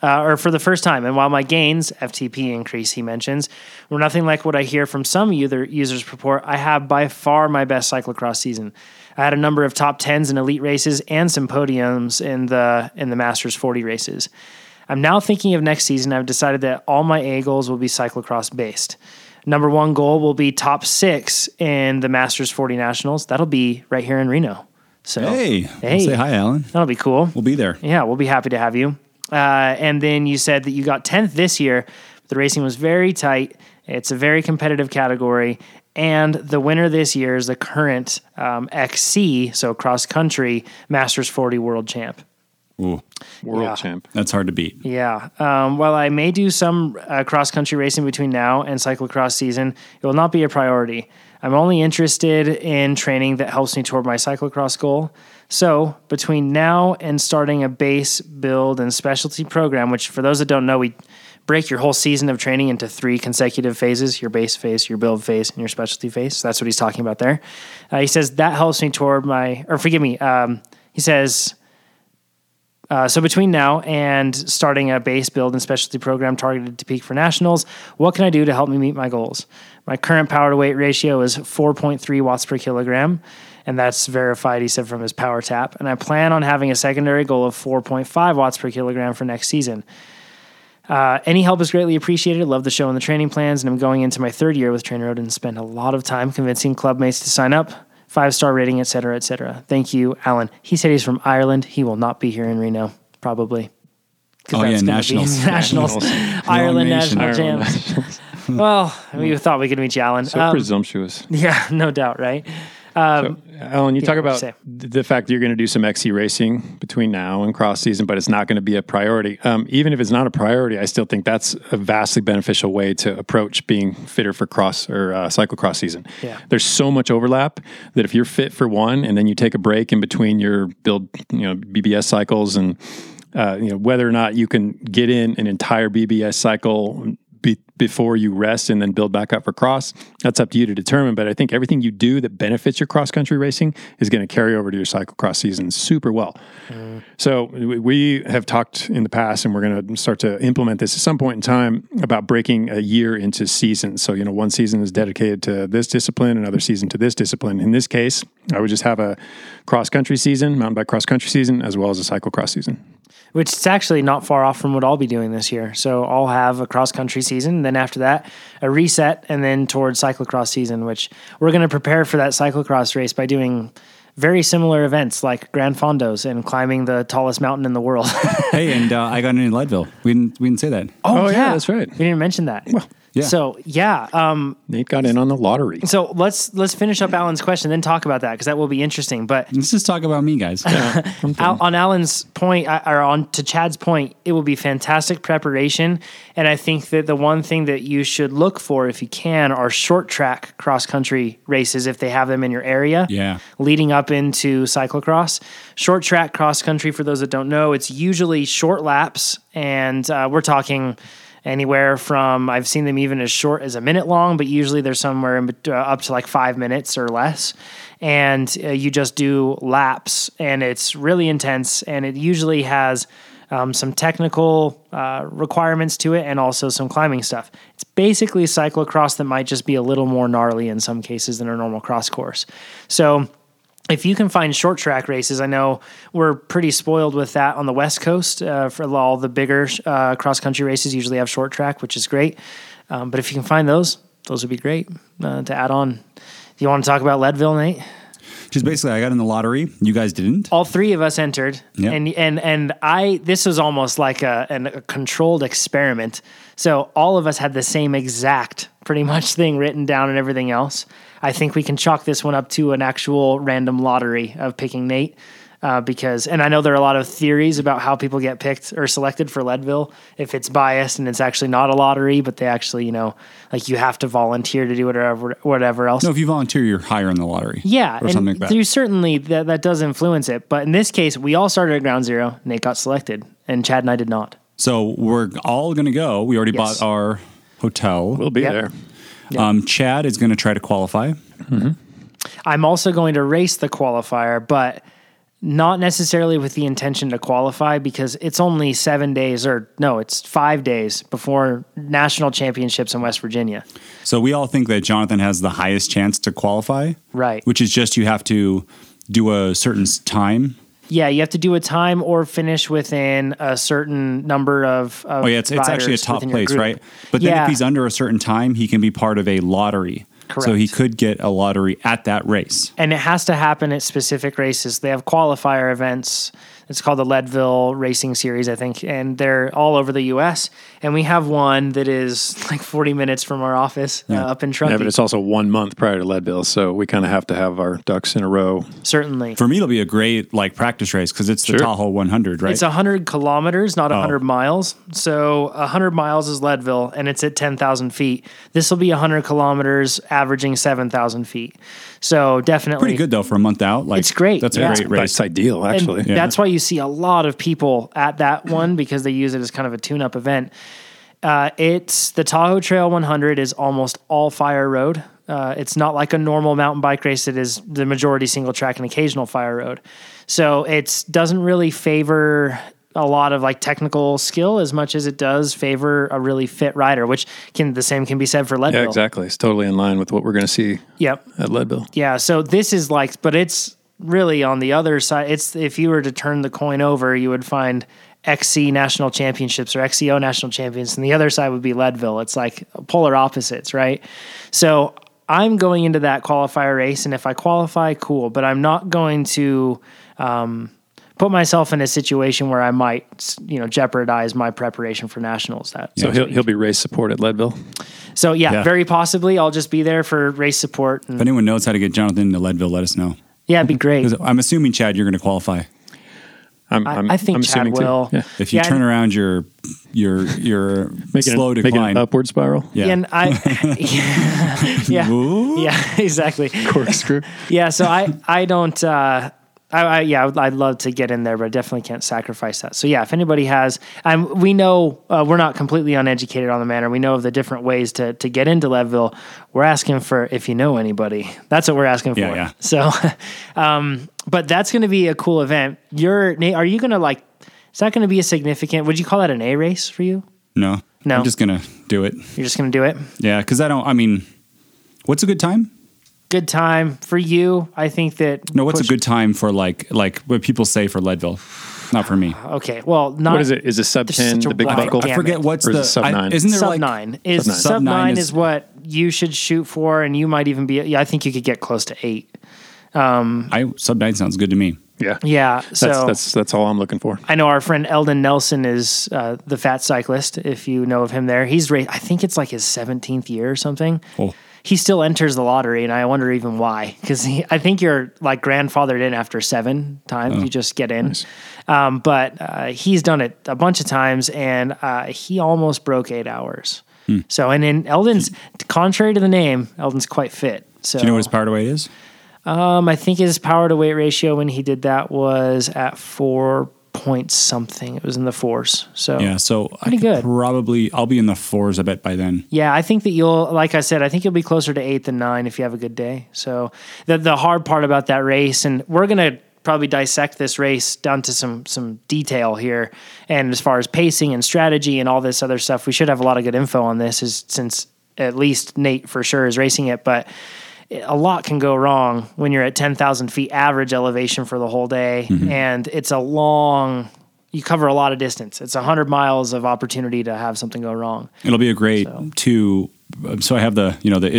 or for the first time. And while my gains, FTP increase, he mentions, were nothing like what I hear from some users report, I have by far my best cyclocross season. I had a number of top 10s in elite races and some podiums in the Masters 40 races. I'm now thinking of next season. I've decided that all my A goals will be cyclocross based. Number one goal will be top 6 in the Masters 40 Nationals. That'll be right here in Reno. So Hey, say hi, Alan. That'll be cool. We'll be there. Yeah, we'll be happy to have you. And then you said that you got 10th this year. The racing was very tight. It's a very competitive category. And the winner this year is the current XC, so cross country, Masters 40 world champ. Ooh, World champ. that's hard to beat. Yeah. While I may do some cross-country racing between now and cyclocross season, it will not be a priority. I'm only interested in training that helps me toward my cyclocross goal. So between now and starting a base, build, and specialty program, which for those that don't know, we break your whole season of training into 3 consecutive phases, your base phase, your build phase, and your specialty phase. So that's what he's talking about there. He says that helps me toward he says... So between now and starting a base build and specialty program targeted to peak for nationals, what can I do to help me meet my goals? My current power to weight ratio is 4.3 watts per kilogram, and that's verified, he said, from his Power Tap. And I plan on having a secondary goal of 4.5 watts per kilogram for next season. Any help is greatly appreciated. Love the show and the training plans, and I'm going into my 3rd year with TrainerRoad and spend a lot of time convincing clubmates to sign up. 5-star rating, et cetera, et cetera. Thank you, Alan. He said he's from Ireland. He will not be here in Reno, probably. Oh, yeah, Nationals. Nationals. Ireland National Champs. Well, we thought we could meet you, Alan. So presumptuous. Yeah, no doubt, right? So, Alan, you talk about say. the fact that you're going to do some XC racing between now and cross season, but it's not going to be a priority. Even if it's not a priority, I still think that's a vastly beneficial way to approach being fitter for cross or cyclocross season. Yeah. There's so much overlap that if you're fit for one and then you take a break in between your build, BBS cycles and whether or not you can get in an entire BBS cycle before you rest and then build back up for cross, that's up to you to determine. But I think everything you do that benefits your cross-country racing is going to carry over to your cyclocross season super well. So we have talked in the past, and we're going to start to implement this at some point in time, about breaking a year into seasons. So, one season is dedicated to this discipline, another season to this discipline. In this case, I would just have a cross-country season, mountain bike cross-country season, as well as a cyclocross season. Which is actually not far off from what I'll be doing this year. So I'll have a cross-country season, and then after that, a reset, and then towards cyclocross season, which we're going to prepare for that cyclocross race by doing very similar events like Grand Fondos and climbing the tallest mountain in the world. Hey, and I got in Leadville. We didn't say that. Oh yeah, that's right. We didn't mention that. Well, yeah. So yeah. Nate got in on the lottery. So let's finish up Alan's question, then talk about that because that will be interesting. But Let's just talk about me, guys. on Alan's point, or on to Chad's point, it will be fantastic preparation. And I think that the one thing that you should look for, if you can, are short track cross country races if they have them in your area. Yeah. Leading up into cyclocross, short track cross country. For those that don't know, it's usually short laps, and we're talking anywhere from, I've seen them even as short as a minute long, but usually they're somewhere up to like 5 minutes or less. And you just do laps, and it's really intense, and it usually has some technical requirements to it and also some climbing stuff. It's basically cyclocross that might just be a little more gnarly in some cases than a normal cross course. So if you can find short track races, I know we're pretty spoiled with that on the West Coast. For all the bigger cross-country races usually have short track, which is great. But if you can find those would be great to add on. Do you want to talk about Leadville, Nate? Just basically, I got in the lottery. You guys didn't. All 3 of us entered, Yep. and this was almost like a controlled experiment. So all of us had the same exact pretty much thing written down and everything else. I think we can chalk this one up to an actual random lottery of picking Nate. And I know there are a lot of theories about how people get picked or selected for Leadville, if it's biased and it's actually not a lottery, but they actually, like you have to volunteer to do whatever else. No, if you volunteer, you're higher in the lottery. Yeah, or something like that. There's certainly that does influence it. But in this case, we all started at ground zero. Nate got selected, and Chad and I did not. So we're all going to go. We already bought our hotel. We'll be Yep. there. Chad is going to try to qualify. I'm also going to race the qualifier, but not necessarily with the intention to qualify, because it's only 7 days, or no, it's 5 days before national championships in West Virginia. So we all think that Jonathan has the highest chance to qualify. Right. Which is just you have to do a certain time. Yeah, you have to do a time or finish within a certain number of Oh, yeah, it's actually a riders top within your place, group. right? But then Yeah. if he's under a certain time, he can be part of a lottery. Correct. So he could get a lottery at that race. And it has to happen at specific races. They have qualifier events. It's called the Leadville Racing Series, I think, and they're all over the U.S. And we have one that is like 40 minutes from our office up in Truckee. Yeah, but it's also 1 month prior to Leadville, so we kind of have to have our ducks in a row. Certainly. For me, it'll be a great like practice race because it's the Sure. Tahoe 100, right? It's 100 kilometers, not 100 miles. So 100 miles is Leadville, and it's at 10,000 feet. This will be 100 kilometers, averaging 7,000 feet. So definitely pretty good though for a month out. Like It's great, That's yeah. a great race. That's ideal, actually. And that's why you see a lot of people at that one, because they use it as kind of a tune-up event. It's the Tahoe Trail 100 is almost all fire road. It's not like a normal mountain bike race that is the majority single track and occasional fire road. So it doesn't really favor a lot of like technical skill as much as it does favor a really fit rider, which the same can be said for Leadville. Yeah, exactly. It's totally in line with what we're going to see Yep. at Leadville. Yeah, so this is like, but it's really on the other side. It's, if you were to turn the coin over, you would find XC national championships or XCO national champions, and the other side would be Leadville. It's like polar opposites, right? So I'm going into that qualifier race, and if I qualify, cool, but I'm not going to put myself in a situation where I might, jeopardize my preparation for nationals. So he'll be race support at Leadville. So Yeah. very possibly I'll just be there for race support. And, If anyone knows how to get Jonathan to Leadville, let us know. yeah, it'd be great. 'Cause I'm assuming, Chad, you're going to qualify. I think I'm Chad assuming too. will. Yeah. If you Yeah, turn and- around your slow Making decline. an upward spiral. Yeah. And yeah, exactly. Corkscrew. Yeah, so I don't. I'd love to get in there, but I definitely can't sacrifice that. So yeah, if anybody has, we know we're not completely uneducated on the matter. We know of the different ways to get into Leadville. We're asking for if you know anybody. That's what we're asking for. Yeah. So, but that's going to be a cool event. Nate, are you going to is that going to be a significant? Would you call that an A race for you? No. No. I'm just going to do it. You're just going to do it. Yeah, because what's a good time? Good time for you. I think that. No, what's a good time for like what people say for Leadville? Not for me. Okay, well, not. What is it? Is it sub There's 10 such a the big wide buckle? gamut. I forget what's Or is the it sub 9? Isn't there sub like 9 is Sub sub 9 9 is what you should shoot for, and you might even be. Yeah, I think you could get close to 8. sub 9 sounds good to me. Yeah. Yeah, so That's all I'm looking for. I know our friend Eldon Nelson is the fat cyclist. If you know of him, there he's raced. I think it's like his 17th year or something. Oh. He still enters the lottery, and I wonder even why. Because I think you're like grandfathered in after 7 times. You just get in. Nice. But he's done it a bunch of times, and he almost broke 8 hours. So, and in Eldon's, contrary to the name, Eldon's quite fit. So, Do you know what his power to weight is? I think his power to weight ratio when he did that was at 4 point something. It was in the 4s. So Yeah, so Pretty good. I'll be in the 4s, I bet, by then. yeah, I think that like I said, I think you'll be closer to 8 than 9 if you have a good day. So the hard part about that race, and we're gonna probably dissect this race down to some detail here. And as far as pacing and strategy and all this other stuff, we should have a lot of good info on this, since at least Nate for sure is racing it, but a lot can go wrong when you're at 10,000 feet average elevation for the whole day. And it's you cover a lot of distance. It's 100 miles of opportunity to have something go wrong. It'll be a great so I have the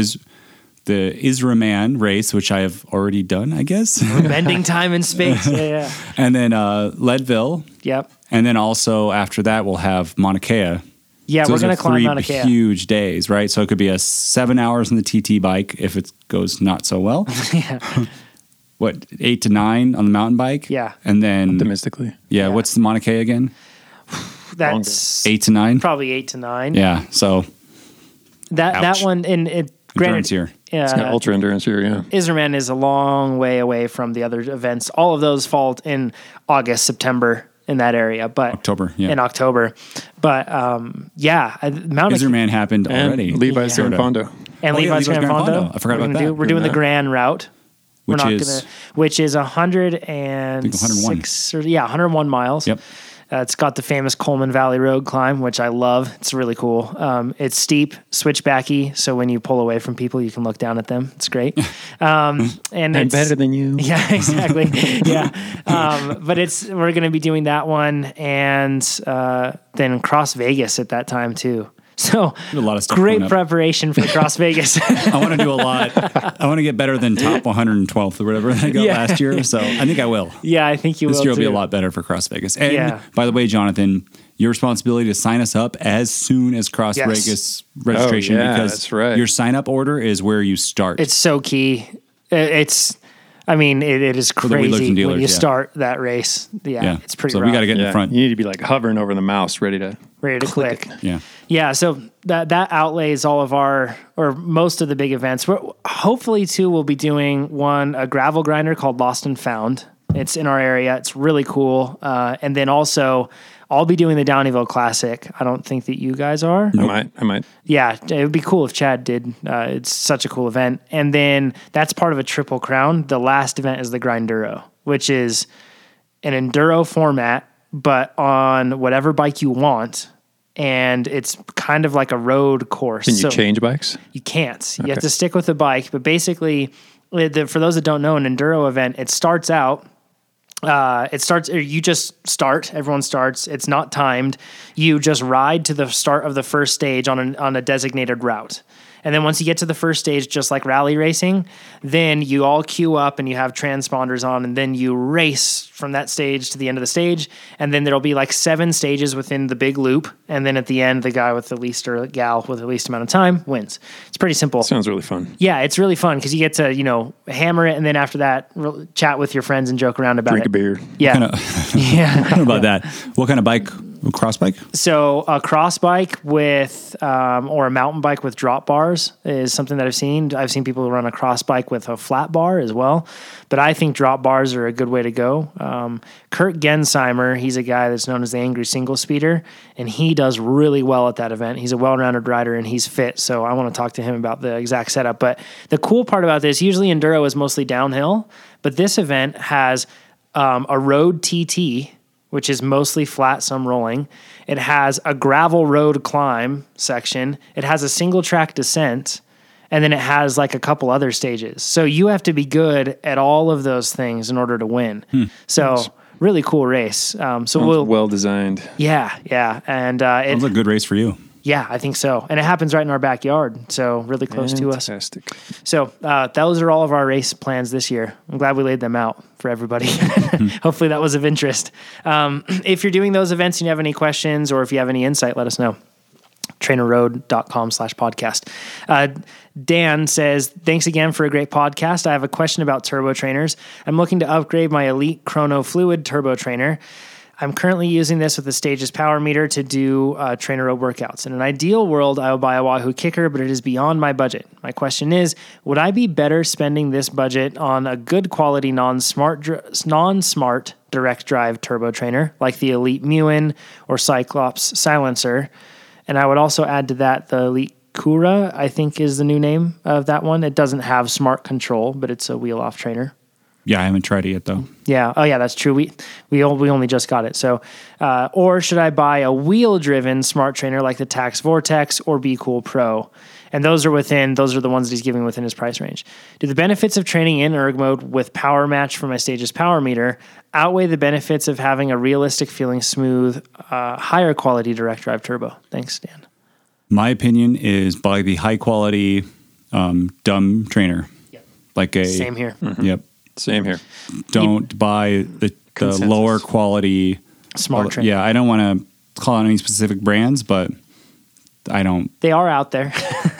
Israman race, which I have already done, I guess. Bending time and space. Yeah. And then Leadville. Yep. And then also after that, we'll have Mauna Kea. Yeah, So we're those going are to climb 3 Mauna Kea. huge days, right? So it could be a 7 hours on the TT bike if it goes not so well. Yeah. What, 8 to 9 on the mountain bike? Yeah. And then, Optimistically. yeah, what's the Mauna Kea again? That's 8 to 9? probably 8 to 9. Yeah, so That Ouch. one, and it, endurance granted, here. It's got ultra endurance here, yeah. Iserman is a long way away from the other events. All of those fall in August, September in that area, but October, yeah. in October. But Mount Iserman happened And already. Levi's Yeah. Gran Fondo. and Oh, yeah, Levi's Gran Fondo. I forgot about that. We're doing the Grand Route. which is 106 or 101 miles. Yep. It's got the famous Coleman Valley Road climb, which I love. It's really cool. It's steep, switchbacky, so when you pull away from people, you can look down at them. It's great. And it's better than you. Yeah, exactly. Yeah. But we're going to be doing that one and then Cross Vegas at that time too. So a lot of stuff great coming up. preparation for Cross Vegas. I want to do a lot. I want to get better than top 112th or whatever I got last year. So I think I will. Yeah, I think you will. This year will be too. a lot better for Cross Vegas. And by the way, Jonathan, your responsibility to sign us up as soon as Cross Vegas registration, because that's right. Your sign up order is where you start. It's so key. It is the wheelers crazy and dealers, when you start that race. Yeah, it's pretty So rough. we got to get in the front. You need to be like hovering over the mouse, ready to click. Yeah. Yeah, so that outlays all of most of the big events. Hopefully, too, we'll be doing a gravel grinder called Lost and Found. It's in our area. It's really cool. And then also, I'll be doing the Downeyville Classic. I don't think that you guys are. I might. Yeah, it would be cool if Chad did. It's such a cool event. And then that's part of a Triple Crown. The last event is the Grinduro, which is an enduro format, but on whatever bike you want. And it's kind of like a road course. Can you change bikes? You can't. You have to stick with the bike. But basically, for those that don't know, an enduro event, it starts out. You just start. Everyone starts. It's not timed. You just ride to the start of the first stage on a designated route. And then once you get to the first stage, just like rally racing, then you all queue up and you have transponders on, and then you race from that stage to the end of the stage. And then there'll be like 7 stages within the big loop. And then at the end, the guy with the least or gal with the least amount of time wins. It's pretty simple. Sounds really fun. Yeah, it's really fun because you get to, hammer it. And then after that, chat with your friends and joke around about Drink it. a beer. Yeah. I don't know about that. What kind of bike? Cross bike? So a cross bike with, or a mountain bike with drop bars is something that I've seen. I've seen people run a cross bike with a flat bar as well, but I think drop bars are a good way to go. Kurt Gensheimer, he's a guy that's known as the Angry Single Speeder, and he does really well at that event. He's a well-rounded rider and he's fit, so I want to talk to him about the exact setup. But the cool part about this, usually enduro is mostly downhill, but this event has a road TT, which is mostly flat, some rolling. It has a gravel road climb section. It has a single track descent, and then it has like a couple other stages. So you have to be good at all of those things in order to win. So really cool race. So well designed. Yeah. And Sounds like a good race for you. Yeah, I think so. And it happens right in our backyard, so really close to us. Fantastic. So those are all of our race plans this year. I'm glad we laid them out for everybody. Hopefully that was of interest. If you're doing those events and you have any questions or if you have any insight, let us know. trainerroad.com/podcast. Dan says, thanks again for a great podcast. I have a question about turbo trainers. I'm looking to upgrade my Elite Chrono Fluid turbo trainer. I'm currently using this with the Stages power meter to do trainer road workouts. In an ideal world, I would buy a Wahoo Kicker, but it is beyond my budget. My question is, would I be better spending this budget on a good quality non-smart direct drive turbo trainer like the Elite Muin or Cyclops silencer? And I would also add to that the Elite Kura, I think is the new name of that one. It doesn't have smart control, but it's a wheel-off trainer. Yeah, I haven't tried it yet, though. Yeah. Oh, yeah, that's true. We only just got it. So, or should I buy a wheel-driven smart trainer like the Tax Vortex or Be Cool Pro? And those are the ones that he's giving within his price range. Do the benefits of training in erg mode with Power Match for my Stages power meter outweigh the benefits of having a realistic feeling smooth, higher quality direct drive turbo? Thanks, Dan. My opinion is buy the high quality dumb trainer. Yep. Like a Same here. Mm-hmm. Yep. Same here. Don't buy the lower quality smart trainer. Yeah, I don't want to call out any specific brands, but I don't. They are out there.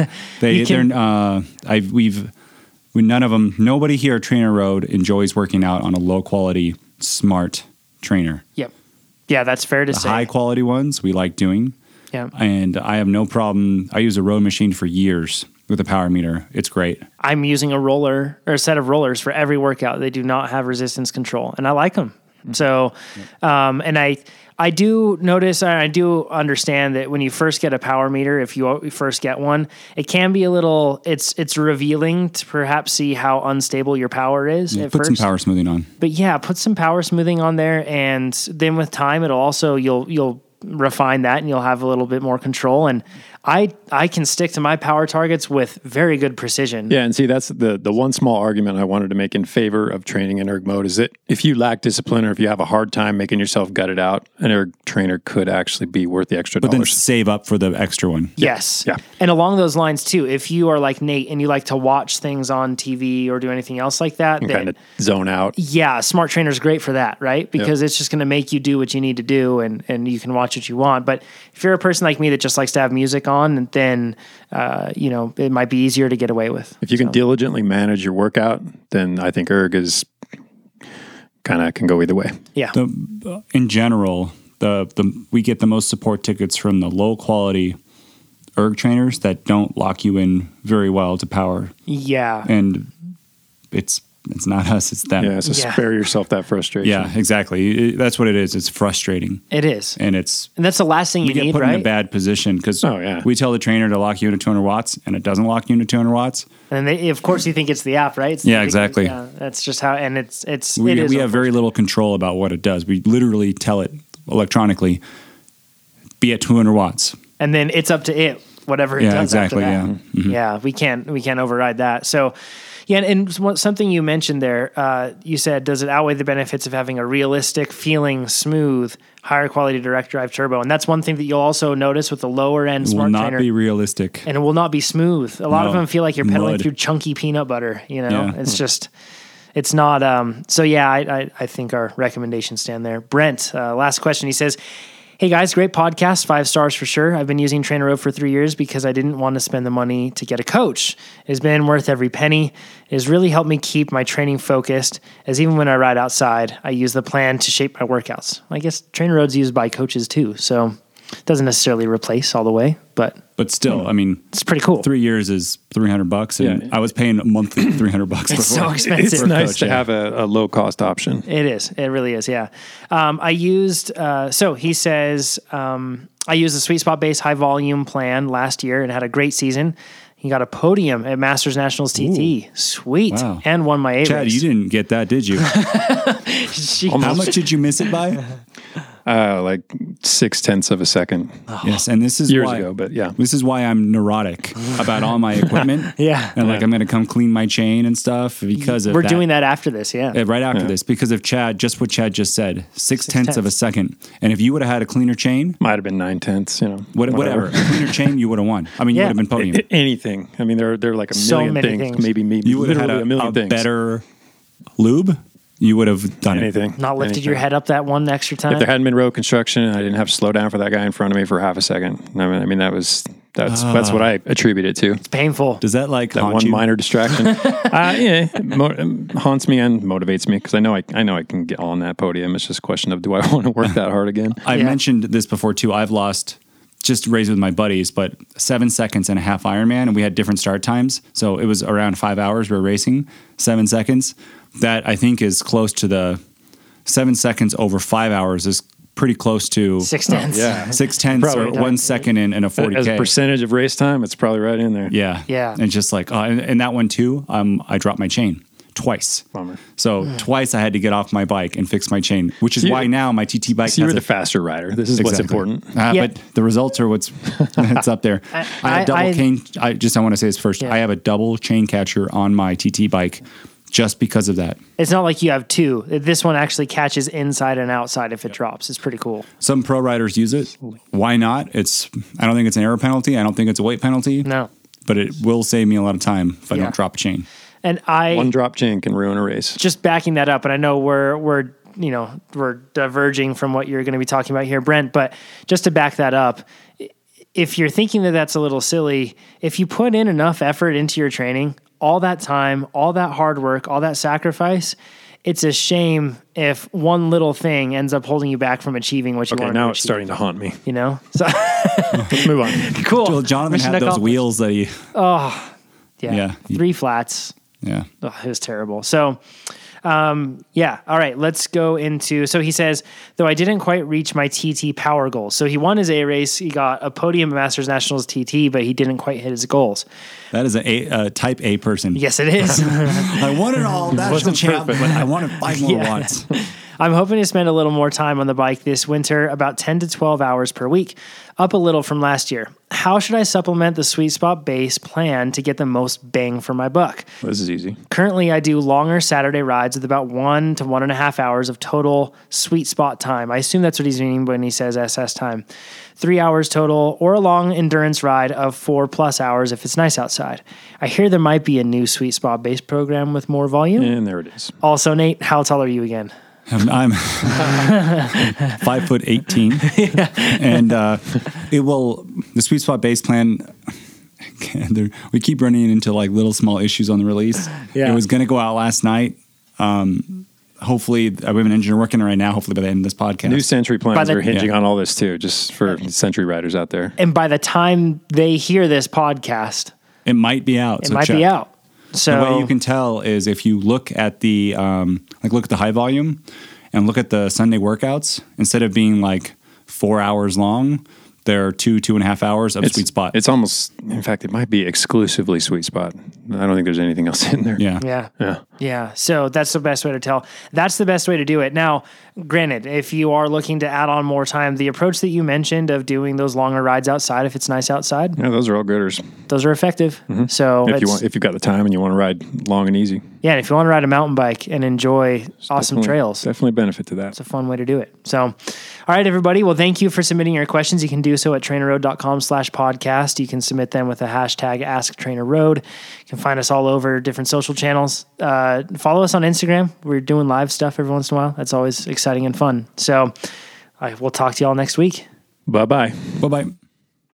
None of them. Nobody here at Trainer Road enjoys working out on a low quality smart trainer. Yep. Yeah, that's fair to say. High quality ones we like doing. Yeah. And I have no problem. I use a road machine for years with a power meter. It's great. I'm using a roller or a set of rollers for every workout. They do not have resistance control, and I like them. So, and I do notice, I do understand that when you first get a power meter, if you first get one, it can be a little, it's revealing to perhaps see how unstable your power is at Put first. some power smoothing on. But yeah, put some power smoothing on there, and then with time, it'll also, you'll refine that and you'll have a little bit more control. And I can stick to my power targets with very good precision. Yeah, and see, that's the one small argument I wanted to make in favor of training in erg mode is that if you lack discipline or if you have a hard time making yourself gut it out, an erg trainer could actually be worth the extra But then dollars. save up for the extra one. Yes. Yeah. And along those lines too, if you are like Nate and you like to watch things on TV or do anything else like that, And then kind of zone out. yeah, Smart Trainer's great for that, right? Because it's just going to make you do what you need to do and you can watch what you want. But if you're a person like me that just likes to have music on, then, it might be easier to get away with. If you can diligently manage your workout, then I think erg is kind of can go either way. Yeah. In general, we get the most support tickets from the low quality erg trainers that don't lock you in very well to power. Yeah. And it's not us, it's them. Yeah, so Yeah. spare yourself that frustration. Yeah, exactly. That's what it is. It's frustrating. It is. And that's the last thing we you get need, put in right? a bad position because Oh, yeah. we tell the trainer to lock you into 200 watts and it doesn't lock you into 200 watts. And of course you think it's the app, right? It's Yeah, exactly. Yeah, that's just how, and it is. We have very little control about what it does. We literally tell it electronically, be at 200 watts. and then it's up to it, whatever it Yeah, does exactly, after that. yeah. Mhm. Yeah, we can't override that. So, yeah, and something you mentioned there, you said, does it outweigh the benefits of having a realistic, feeling smooth, higher quality direct drive turbo? And that's one thing that you'll also notice with the lower end It will Smart not Trainer. be realistic. And it will not be smooth. A lot of No. them feel like you're pedaling Mud. through chunky peanut butter. Yeah. It's just, it's not. So yeah, I think our recommendations stand there. Brent, last question. He says, "Hey guys, great podcast, 5 stars for sure. I've been using TrainerRoad for 3 years because I didn't want to spend the money to get a coach. It has been worth every penny. It has really helped me keep my training focused, as even when I ride outside, I use the plan to shape my workouts. I guess TrainerRoad's used by coaches too, so it doesn't necessarily replace all the way, but still, I mean, it's pretty cool. 3 years is $300, and Yeah. I was paying monthly $300 before. It's so expensive. It's For a nice coach, to yeah. have a low cost option. It is. It really is. Yeah. I used, so he says, I used the Sweet Spot Base high volume plan last year and had a great season. He got a podium at Masters Nationals TT. Sweet. Wow. And won my A Chad, race. you didn't get that, did you? How much did you miss it by? Like 0.6 of a second Yes, and this is years why, ago, but yeah. This is why I'm neurotic about all my equipment. Yeah. And like I'm going to come clean my chain and stuff because of We're that. doing that after this. Yeah. Right after this because of Chad, just what Chad just said, 0.6 of a second. And if you would have had a cleaner chain, Might have been 0.9, whatever, a cleaner chain, you would have won. I mean, you Yeah. would have been podium. Anything. I mean, there are like a So million many things, things. maybe You would have had literally a million a things. better lube. You would have done Anything. Not lifted Anything. your head up that one extra time. If there hadn't been road construction, I didn't have to slow down for that guy in front of me for half a second. I mean that's what I attribute it to. It's painful. Does that like That haunt one you? minor distraction. Yeah, it haunts me and motivates me because I know I can get on that podium. It's just a question of do I want to work that hard again? I Yeah. mentioned this before too. I've lost just raised with my buddies, but 7 seconds in a half Ironman, and we had different start times. So it was around 5 hours we were racing, 7 seconds. That I think is close to the 7 seconds over 5 hours is pretty close to 6/10. Yeah. 6/10 or Probably. 1 second in a 40K. As a percentage of race time, it's probably right in there. Yeah. Yeah. And just like, and that one too, I dropped my chain twice. Bummer. So twice I had to get off my bike and fix my chain, which is So you- why now my TT bike So you were has the a faster rider. This is what's Exactly. important. Yeah. But the results are what's it's up there. I had double chain. I want to say this first. Yeah. I have a double chain catcher on my TT bike just because of that. It's not like you have two. This one actually catches inside and outside if it drops. It's pretty cool. Some pro riders use it. Why not? I don't think it's an error penalty. I don't think it's a weight penalty. No. But it will save me a lot of time if I Yeah. don't drop a chain. And One drop chain can ruin a race. just backing that up, and I know we're diverging from what you're going to be talking about here, Brent, but just to back that up, if you're thinking that that's a little silly, if you put in enough effort into your training, all that time, all that hard work, all that sacrifice, it's a shame if one little thing ends up holding you back from achieving what you Okay, want now to it's achieve. starting to haunt me. You know? So Let's move on. cool. Well, Jonathan Mission had those accomplished. wheels that he. Yeah. Yeah. 3 flats. Yeah. Oh, it was terrible. So, Yeah. All right. Let's go into. So he says, though I didn't quite reach my TT power goals. So he won his A race. He got a podium at Masters Nationals TT, but he didn't quite hit his goals. That is a type A person. Yes, it is. I won it all. National champ, but I wanted 5 more watts. I'm hoping to spend a little more time on the bike this winter, about 10 to 12 hours per week, up a little from last year. How should I supplement the Sweet Spot base plan to get the most bang for my buck? This is easy. Currently, I do longer Saturday rides with about 1 to 1.5 hours of total Sweet Spot time. I assume that's what he's meaning when he says SS time. 3 hours total, or a long endurance ride of 4+ hours if it's nice outside. I hear there might be a new Sweet Spot base program with more volume. And there it is. Also, Nate, how tall are you again? I'm 5'18", and the Sweet Spot base plan. We keep running into like little small issues on the release. Yeah. It was going to go out last night. Hopefully, we have an engineer working right now. Hopefully, by the end of this podcast, New Century plans are hinging on all this too, just for Century riders out there. And by the time they hear this podcast, it might be out. It might be out. So the way you can tell is if you look at the look at the high volume and look at the Sunday workouts. Instead of being like 4 hours long, they're 2.5 hours of Sweet Spot. It's almost, in fact, it might be exclusively Sweet Spot. I don't think there's anything else in there. Yeah. So that's the best way to tell. That's the best way to do it. Now, granted, if you are looking to add on more time, the approach that you mentioned of doing those longer rides outside, if it's nice outside, yeah, those are all gooders. Those are effective. Mm-hmm. So if you've got the time and you want to ride long and easy. Yeah, and if you want to ride a mountain bike and enjoy awesome trails, definitely benefit to that. It's a fun way to do it. So, all right, everybody. Well, thank you for submitting your questions. You can do so at trainerroad.com/podcast. You can submit them with the hashtag AskTrainerRoad. You can find us all over different social channels. Follow us on Instagram. We're doing live stuff every once in a while. That's always exciting and fun. So, we'll talk to you all next week. Bye-bye. Bye-bye.